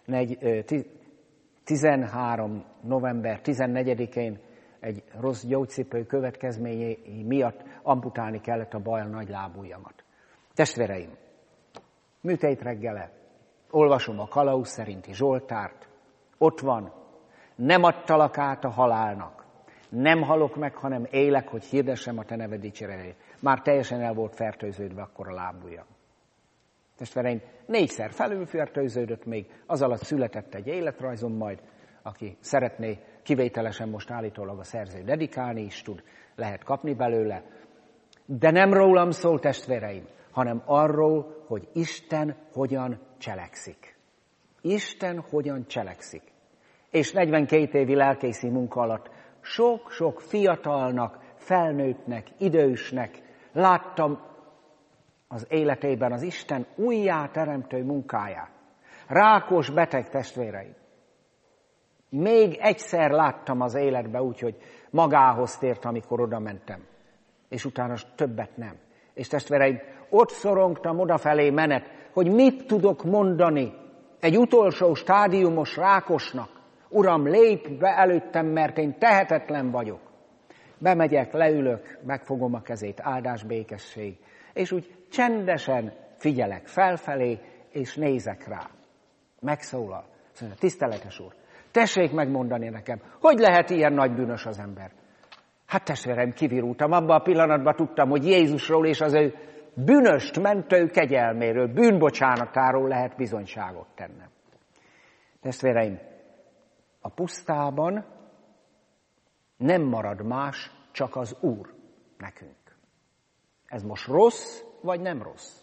A: tizenhárom november tizennegyedikén egy rossz gyógycipő következményei miatt amputálni kellett a bal nagy lábujjamat. Testvéreim, műtét reggele, olvasom a Kalauz szerinti Zsoltárt, ott van, nem adtalak át a halálnak, nem halok meg, hanem élek, hogy hirdessem a te neved dicséretét. Már teljesen el volt fertőződve akkor a lábujjam. Testvéreim, négyszer felülfertőződött még, az alatt született egy életrajzom majd, aki szeretné kivételesen most állítólag a szerző dedikálni is tud, lehet kapni belőle. De nem rólam szól, testvéreim, hanem arról, hogy Isten hogyan cselekszik. Isten hogyan cselekszik. És negyvenkét évi lelkészi munka alatt sok-sok fiatalnak, felnőttnek, idősnek láttam az életében az Isten újjáteremtő munkáját. Rákos beteg testvéreim. Még egyszer láttam az életbe úgy, hogy magához tért, amikor oda mentem. És utána többet nem. És testvéreim, ott szorongtam odafelé menet, hogy mit tudok mondani egy utolsó stádiumos rákosnak. Uram, lépj be előttem, mert én tehetetlen vagyok. Bemegyek, leülök, megfogom a kezét, áldás, békesség, és úgy csendesen figyelek felfelé, és nézek rá. Megszólal. Azt mondja, tiszteletes úr, tessék megmondani nekem, hogy lehet ilyen nagy bűnös az ember? Hát testvérem, kivirultam, abban a pillanatban tudtam, hogy Jézusról és az ő bűnöst mentő kegyelméről, bűnbocsánatáról lehet bizonyságot tennem. Testvéreim, a pusztában nem marad más, csak az Úr nekünk. Ez most rossz, vagy nem rossz?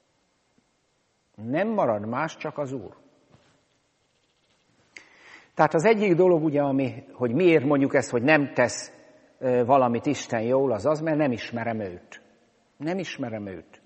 A: Nem marad más, csak az Úr. Tehát az egyik dolog ugye, ami, hogy miért mondjuk ezt, hogy nem tesz e, valamit Isten jól, az az, mert nem ismerem őt. Nem ismerem őt.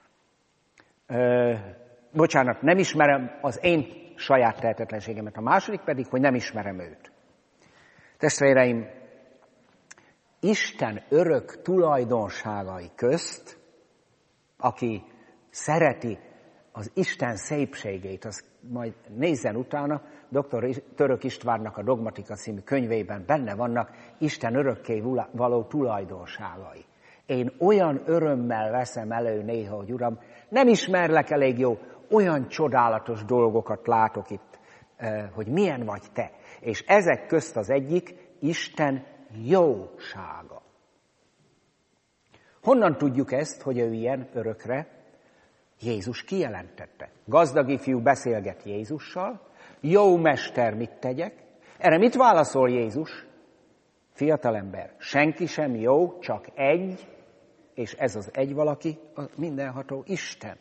A: E, bocsánat, nem ismerem az én saját tehetetlenségemet. A második pedig, hogy nem ismerem őt. Testvéreim, Isten örök tulajdonságai közt, aki szereti az Isten szépségét, az majd nézzen utána, doktor Török Istvánnak a Dogmatika című könyvében benne vannak Isten örökké való tulajdonságai. Én olyan örömmel veszem elő néha, hogy Uram, nem ismerlek elég jó, olyan csodálatos dolgokat látok itt, hogy milyen vagy te. És ezek közt az egyik Isten jósága. Honnan tudjuk ezt, hogy ő ilyen örökre? Jézus kijelentette. Gazdag ifjú beszélget Jézussal, jó mester, mit tegyek? Erre mit válaszol Jézus? Fiatalember, senki sem jó, csak egy, és ez az egy valaki, a mindenható Isten.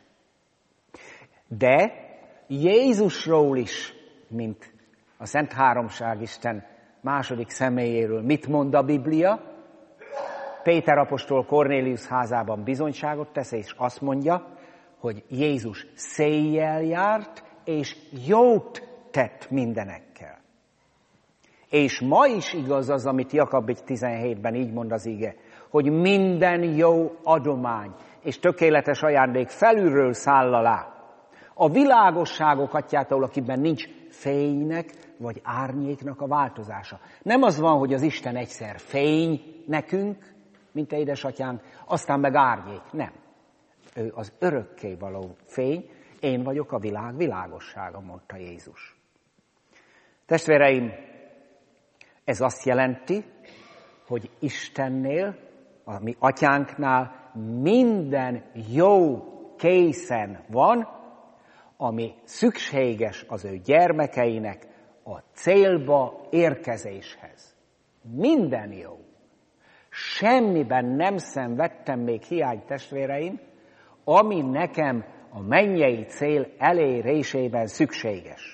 A: De Jézusról is, mint a Szent Háromság Isten második személyéről, mit mond a Biblia? Péter apostol Kornélius házában bizonyságot tesz, és azt mondja, hogy Jézus széjjel járt, és jót tett mindenekkel. És ma is igaz az, amit Jakab tizenhétben így mond az ige, hogy minden jó adomány és tökéletes ajándék felülről száll alá. A világosságok atyától, akiben nincs fénynek vagy árnyéknak a változása. Nem az van, hogy az Isten egyszer fény nekünk, mint édesatyánk, aztán meg árnyék. Nem. Ő az örökké való fény, Én vagyok a világ világossága, mondta Jézus. Testvéreim, ez azt jelenti, hogy Istennél, a mi atyánknál minden jó készen van, ami szükséges az ő gyermekeinek a célba érkezéshez. Minden jó. Semmiben nem szenvedtem még hiány, testvéreim, ami nekem a mennyei cél elérésében szükséges.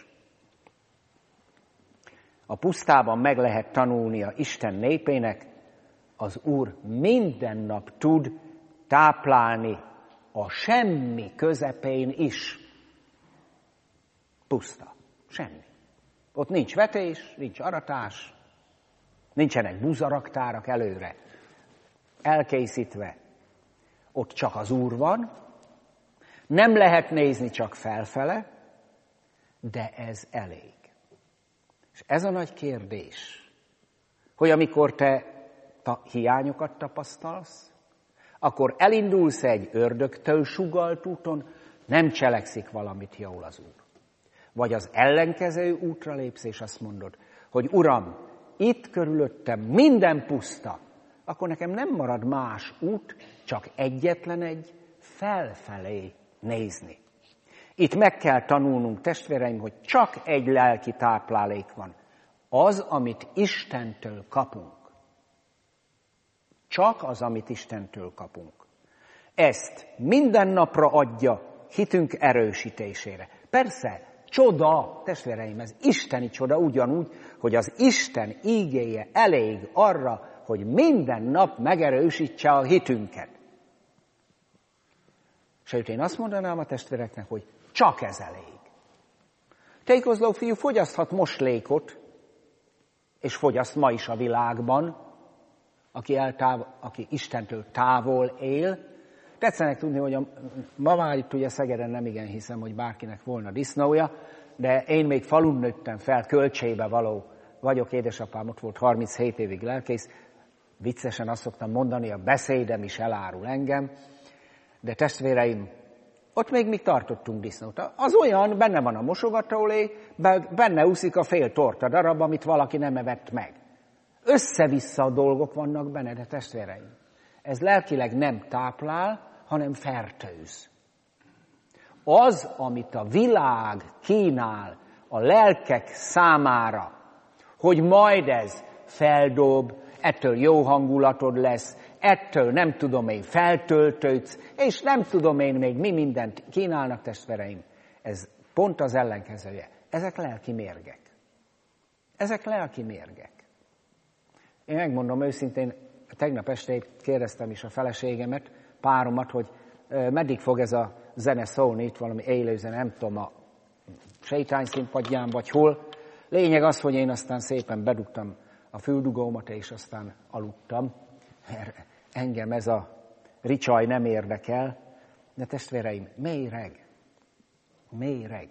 A: A pusztában meg lehet tanulnia Isten népének, az Úr minden nap tud táplálni a semmi közepén is. Puszta. Semmi. Ott nincs vetés, nincs aratás, nincsenek búzaraktárak előre elkészítve. Ott csak az Úr van, nem lehet nézni csak felfele, de ez elég. És ez a nagy kérdés, hogy amikor te ta hiányokat tapasztalsz, akkor elindulsz egy ördögtől sugalt úton, nem cselekszik valamit jól az Úr. Vagy az ellenkező útra lépsz, és azt mondod, hogy Uram, itt körülöttem minden puszta, akkor nekem nem marad más út, csak egyetlen egy, felfelé nézni. Itt meg kell tanulnunk, testvéreim, hogy csak egy lelki táplálék van. Az, amit Istentől kapunk. Csak az, amit Istentől kapunk. Ezt minden napra adja hitünk erősítésére. Persze, csoda, testvéreim, ez isteni csoda ugyanúgy, hogy az Isten ígéje elég arra, hogy minden nap megerősítse a hitünket. Sőt, én azt mondanám a testvéreknek, hogy csak ez elég. Tékozló fiú fogyaszthat moslékot, és fogyaszt ma is a világban, aki, eltáv, aki Istentől távol él. Tetszenek tudni, hogy a, ma már itt ugye Szegeden nem igen hiszem, hogy bárkinek volna disznója, de én még falun nőttem fel, Kölcsébe való vagyok, édesapám ott volt harminchét évig lelkész, viccesen azt szoktam mondani, a beszédem is elárul engem, de testvéreim, ott még mi tartottunk disznót. Az olyan, benne van a mosogatólé, benne úszik a fél torta darab, amit valaki nem evett meg. Össze-vissza a dolgok vannak benne, de testvéreim, ez lelkileg nem táplál, hanem fertőz. Az, amit a világ kínál a lelkek számára, hogy majd ez feldob, ettől jó hangulatod lesz, ettől nem tudom én feltöltődsz, és nem tudom én még mi mindent kínálnak, testvéreim. Ez pont az ellenkezője. Ezek lelki mérgek. Ezek lelki mérgek. Én megmondom őszintén, tegnap este kérdeztem is a feleségemet, páromat, hogy meddig fog ez a zene szólni, itt valami élőzene, nem tudom, a sétány színpadján vagy hol. Lényeg az, hogy én aztán szépen bedugtam a füldugómat, és aztán aludtam, mert engem ez a ricsaj nem érdekel, de testvéreim, mélyreg, mélyreg.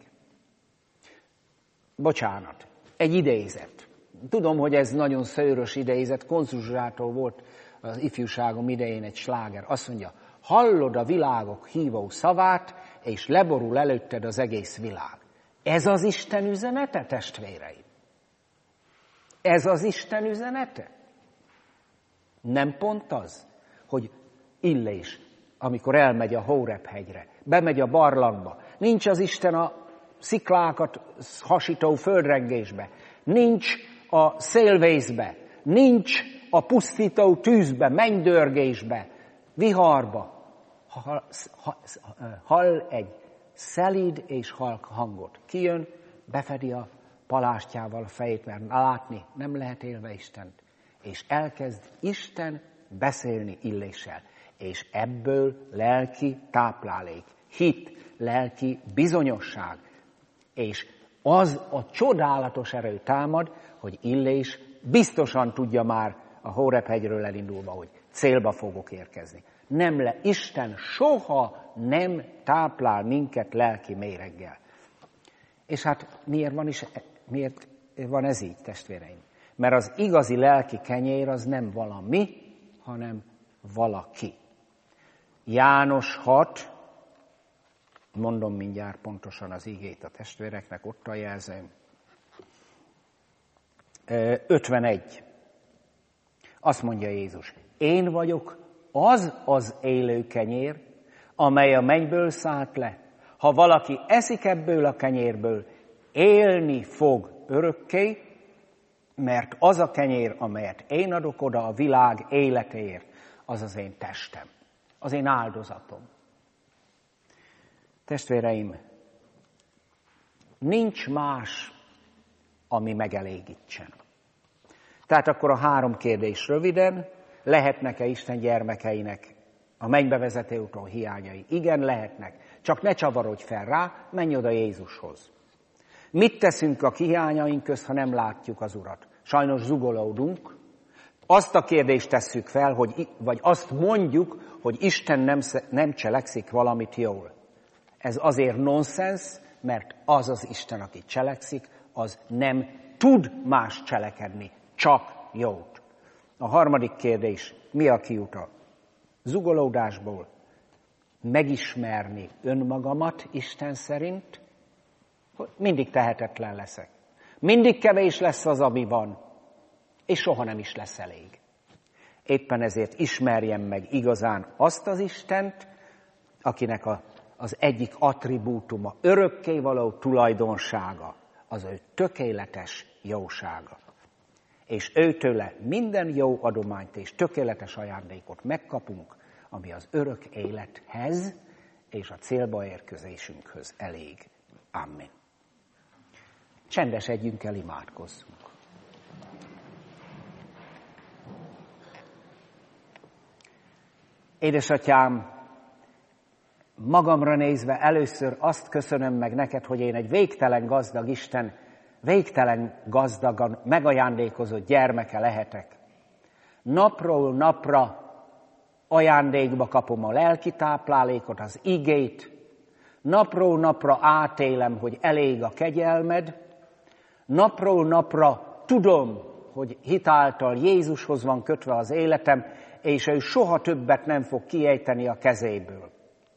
A: Bocsánat, egy idézet. Tudom, hogy ez nagyon szőrös idézet, Konzsuzsától volt az ifjúságom idején egy sláger. Azt mondja, hallod a világok hívó szavát, és leborul előtted az egész világ. Ez az Isten üzenete, testvéreim? Ez az Isten üzenete? Nem pont az, hogy Illés, amikor elmegy a Hóreb-hegyre, bemegy a barlangba, nincs az Isten a sziklákat hasító földrengésbe, nincs a szélvészbe, nincs a pusztító tűzbe, mennydörgésbe, viharba. Hall, hall egy szelíd és halk hangot. Kijön, befedi a palástjával a fejét, mert látni nem lehet élve Istent. És elkezd Isten beszélni Illéssel. És ebből lelki táplálék, hit, lelki bizonyosság. És az a csodálatos erő támad, hogy Illés biztosan tudja már a Hóreb-hegyről elindulva, hogy célba fogok érkezni. Nem le, Isten soha nem táplál minket lelki méreggel. És hát miért van, is, miért van ez így, testvéreim? Mert az igazi lelki kenyér az nem valami, hanem valaki. János hat, Mondom mindjárt pontosan az igét a testvéreknek, ott a jelzőm. ötvenegy. Azt mondja Jézus, én vagyok az az élő kenyér, amely a mennyből szállt le. Ha valaki eszik ebből a kenyérből, élni fog örökké, mert az a kenyér, amelyet én adok oda a világ életéért, az az én testem, az én áldozatom. Testvéreim, nincs más, ami megelégítsen. Tehát akkor a három kérdés röviden, lehetnek-e Isten gyermekeinek a mennybe vezető úton hiányai? Igen, lehetnek. Csak ne csavarodj fel rá, menj oda Jézushoz. Mit teszünk a hiányaink közt, ha nem látjuk az Urat? Sajnos zugolódunk. Azt a kérdést tesszük fel, hogy, vagy azt mondjuk, hogy Isten nem, nem cselekszik valamit jól. Ez azért nonsens, mert az az Isten, aki cselekszik, az nem tud más cselekedni, csak jót. A harmadik kérdés, mi a kiuta? Zugolódásból megismerni önmagamat Isten szerint, hogy mindig tehetetlen leszek. Mindig kevés lesz az, ami van, és soha nem is lesz elég. Éppen ezért ismerjem meg igazán azt az Istent, akinek a, az egyik attribútuma, örökkévaló tulajdonsága, az ő tökéletes jósága. És őtőle minden jó adományt és tökéletes ajándékot megkapunk, ami az örök élethez és a célba érkezésünkhöz elég. Amen. Csendesedjünk el, imádkozzunk. Édesatyám, magamra nézve először azt köszönöm meg neked, hogy én egy végtelen gazdag Isten, végtelen gazdagan megajándékozott gyermeke lehetek. Napról napra ajándékba kapom a lelki táplálékot, az igét, napról napra átélem, hogy elég a kegyelmed, napról napra tudom, hogy hitáltal Jézushoz van kötve az életem, és ő soha többet nem fog kiejteni a kezéből.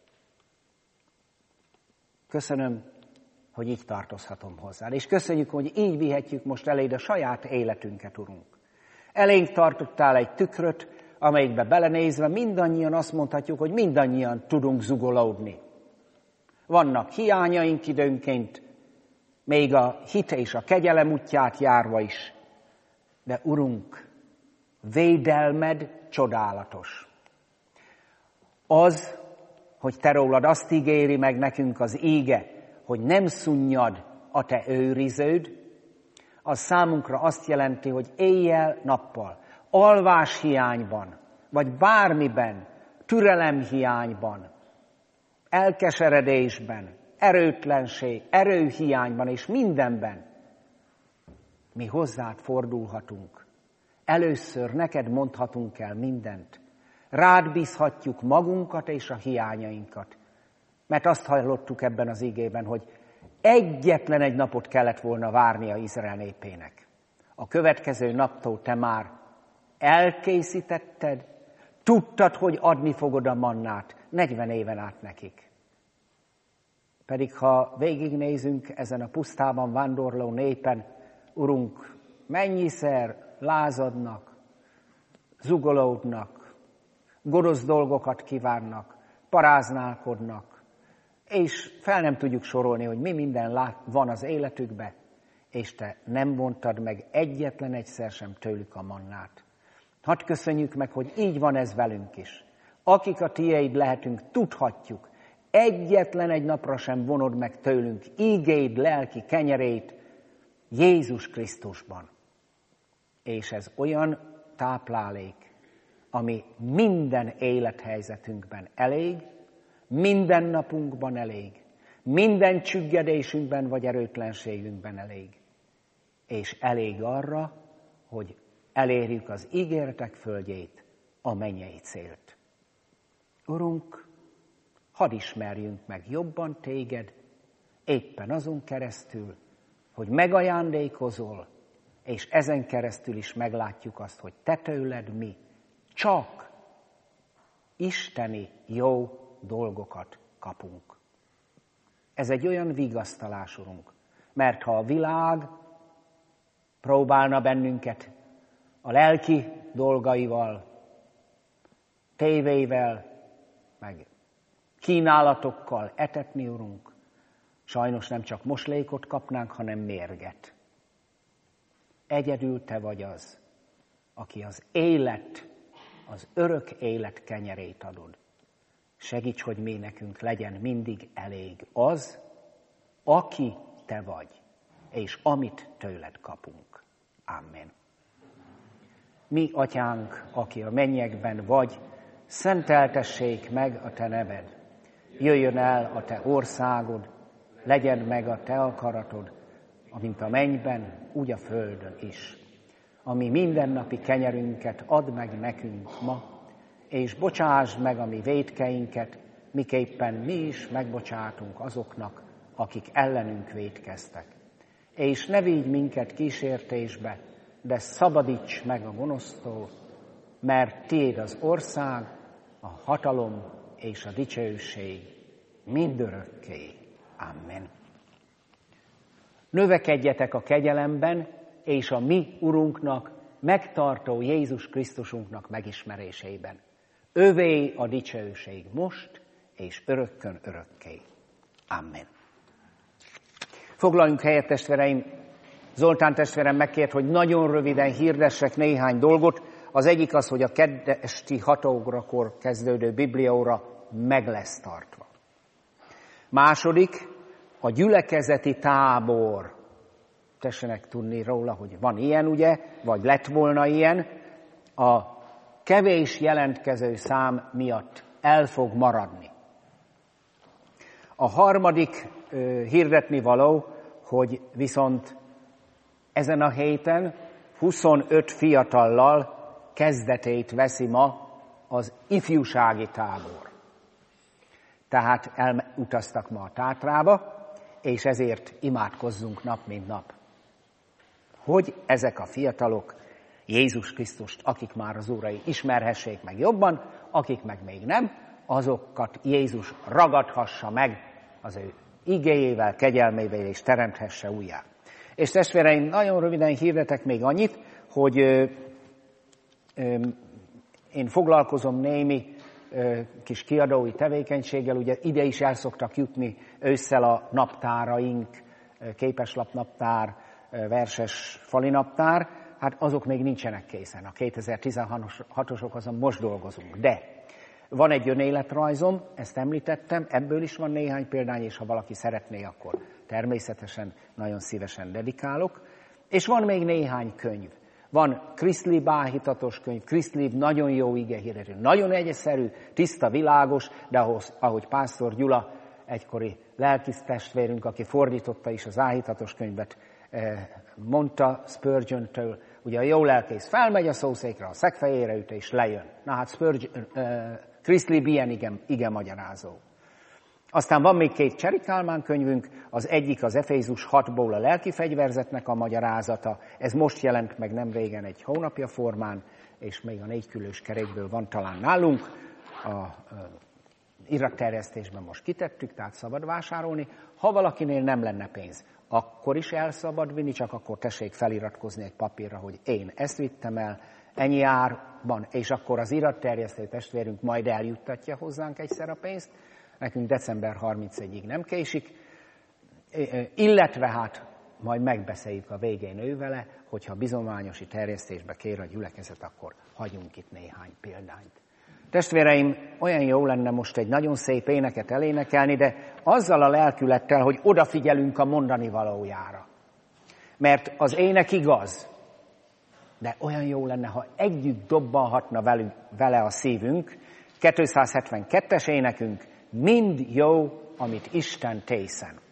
A: Köszönöm, hogy így tartozhatom hozzád, és köszönjük, hogy így vihetjük most eléd a saját életünket, Urunk. Elénk tartottál egy tükröt, amelyikbe belenézve mindannyian azt mondhatjuk, hogy mindannyian tudunk zugolódni. Vannak hiányaink időnként, még a hit és a kegyelem útját járva is. De Urunk, védelmed csodálatos. Az, hogy te rólad azt ígéri meg nekünk az íge, hogy nem szunnyad a te őriződ, az számunkra azt jelenti, hogy éjjel-nappal, alvás hiányban, vagy bármiben, türelem hiányban, elkeseredésben, erőtlenség, erőhiányban és mindenben mi hozzád fordulhatunk. Először neked mondhatunk el mindent. Rád bízhatjuk magunkat és a hiányainkat. Mert azt hallottuk ebben az igében, hogy egyetlen egy napot kellett volna várnia Izrael népének. A következő naptól te már elkészítetted, tudtad, hogy adni fogod a mannát negyven éven át nekik. Pedig ha végignézünk ezen a pusztában vándorló népen, Urunk, mennyiszer lázadnak, zugolódnak, gonosz dolgokat kívánnak, paráználkodnak, és fel nem tudjuk sorolni, hogy mi minden van az életükbe, és te nem vontad meg egyetlen egyszer sem tőlük a mannát. Hadd köszönjük meg, hogy így van ez velünk is. Akik a tiéd lehetünk, tudhatjuk, egyetlen egy napra sem vonod meg tőlünk ígéd lelki kenyerét Jézus Krisztusban. És ez olyan táplálék, ami minden élethelyzetünkben elég, minden napunkban elég, minden csüggedésünkben vagy erőtlenségünkben elég. És elég arra, hogy elérjük az ígéretek földjét, a mennyei célt. Urunk, hadd ismerjünk meg jobban téged, éppen azon keresztül, hogy megajándékozol, és ezen keresztül is meglátjuk azt, hogy te tőled mi csak isteni jó dolgokat kapunk. Ez egy olyan vigasztalás, Urunk, mert ha a világ próbálna bennünket a lelki dolgaival, tévével, meg kínálatokkal etetni, Urunk, sajnos nem csak moslékot kapnánk, hanem mérget. Egyedül Te vagy az, aki az élet, az örök élet kenyerét adod. Segíts, hogy mi nekünk legyen mindig elég az, aki Te vagy, és amit tőled kapunk. Amen. Mi, Atyánk, aki a mennyekben vagy, szenteltessék meg a Te neved. Jöjjön el a Te országod, legyen meg a Te akaratod, amint a mennyben, úgy a földön is. Ami mindennapi kenyerünket add meg nekünk ma, és bocsásd meg a mi vétkeinket, miképpen mi is megbocsátunk azoknak, akik ellenünk vétkeztek. És ne vigy minket kísértésbe, de szabadíts meg a gonosztól, mert Tiéd az ország, a hatalom és a dicsőség mindörökké. Amen. Növekedjetek a kegyelemben, és a mi Urunknak, megtartó Jézus Krisztusunknak megismerésében. Övé a dicsőség most, és örökkön örökké. Amen. Foglaljunk helyet, testvéreim. Zoltán testvérem megkért, hogy nagyon röviden hirdessek néhány dolgot. Az egyik az, hogy a kedd esti hat órakor kezdődő bibliaóra meg lesz tartva. Második, a gyülekezeti tábor. Tessenek tudni róla, hogy van ilyen, ugye, vagy lett volna ilyen. A kevés jelentkező szám miatt el fog maradni. A harmadik ö, hirdetni való, hogy viszont ezen a héten huszonöt fiatallal kezdetét veszi ma az ifjúsági tábor. Tehát elutaztak ma a Tátrába, és ezért imádkozzunk nap, mint nap. Hogy ezek a fiatalok Jézus Krisztust, akik már az Úrai, ismerhessék meg jobban, akik meg még nem, azokat Jézus ragadhassa meg az ő igéjével, kegyelmével, és teremthesse újjá. És testvéreim, nagyon röviden hirdetek még annyit, hogy ö, ö, én foglalkozom némi ö, kis kiadói tevékenységgel, ugye ide is el szoktak jutni ősszel a naptáraink, képeslapnaptár, verses falinaptár, hát azok még nincsenek készen. A kétezer-tizenhatos-osok azon most dolgozunk. De van egy önéletrajzom, ezt említettem, ebből is van néhány példány, és ha valaki szeretné, akkor természetesen nagyon szívesen dedikálok. És van még néhány könyv. Van Chris Lieb áhítatos könyv, Chris Lieb nagyon jó igehirdető, nagyon egyszerű, tiszta, világos, de ahhoz, ahogy Pásztor Gyula, egykori lelkész testvérünk, aki fordította is az áhítatos könyvet, mondta Spurgeon-től, ugye a jó lelkész felmegy a szószékre, a szegfejére üt és lejön. Na hát Spurgeon, uh, Chris Lieb ilyen igen, igen magyarázó. Aztán van még két Cseri Kálmán könyvünk, az egyik az Efézus hatból a lelki fegyverzetnek a magyarázata, ez most jelent meg nem régen egy hónapja formán, és még a négykülős kerékből van talán nálunk, a, a iratterjesztésben most kitettük, tehát szabad vásárolni. Ha valakinél nem lenne pénz, akkor is el szabad vinni, csak akkor tessék feliratkozni egy papírra, hogy én ezt vittem el, ennyi árban, és akkor az iratterjesztő testvérünk majd eljuttatja hozzánk egyszer a pénzt. Nekünk december harmincegyedikéig nem késik, illetve hát majd megbeszéljük a végén ő vele, hogyha bizományosi terjesztésbe kér a gyülekezet, akkor hagyunk itt néhány példányt. Testvéreim, olyan jó lenne most egy nagyon szép éneket elénekelni, de azzal a lelkülettel, hogy odafigyelünk a mondani valójára. Mert az ének igaz, de olyan jó lenne, ha együtt dobbanhatna velünk, vele a szívünk. kétszázhetvenkettes énekünk, mind jó, amit Isten tészen.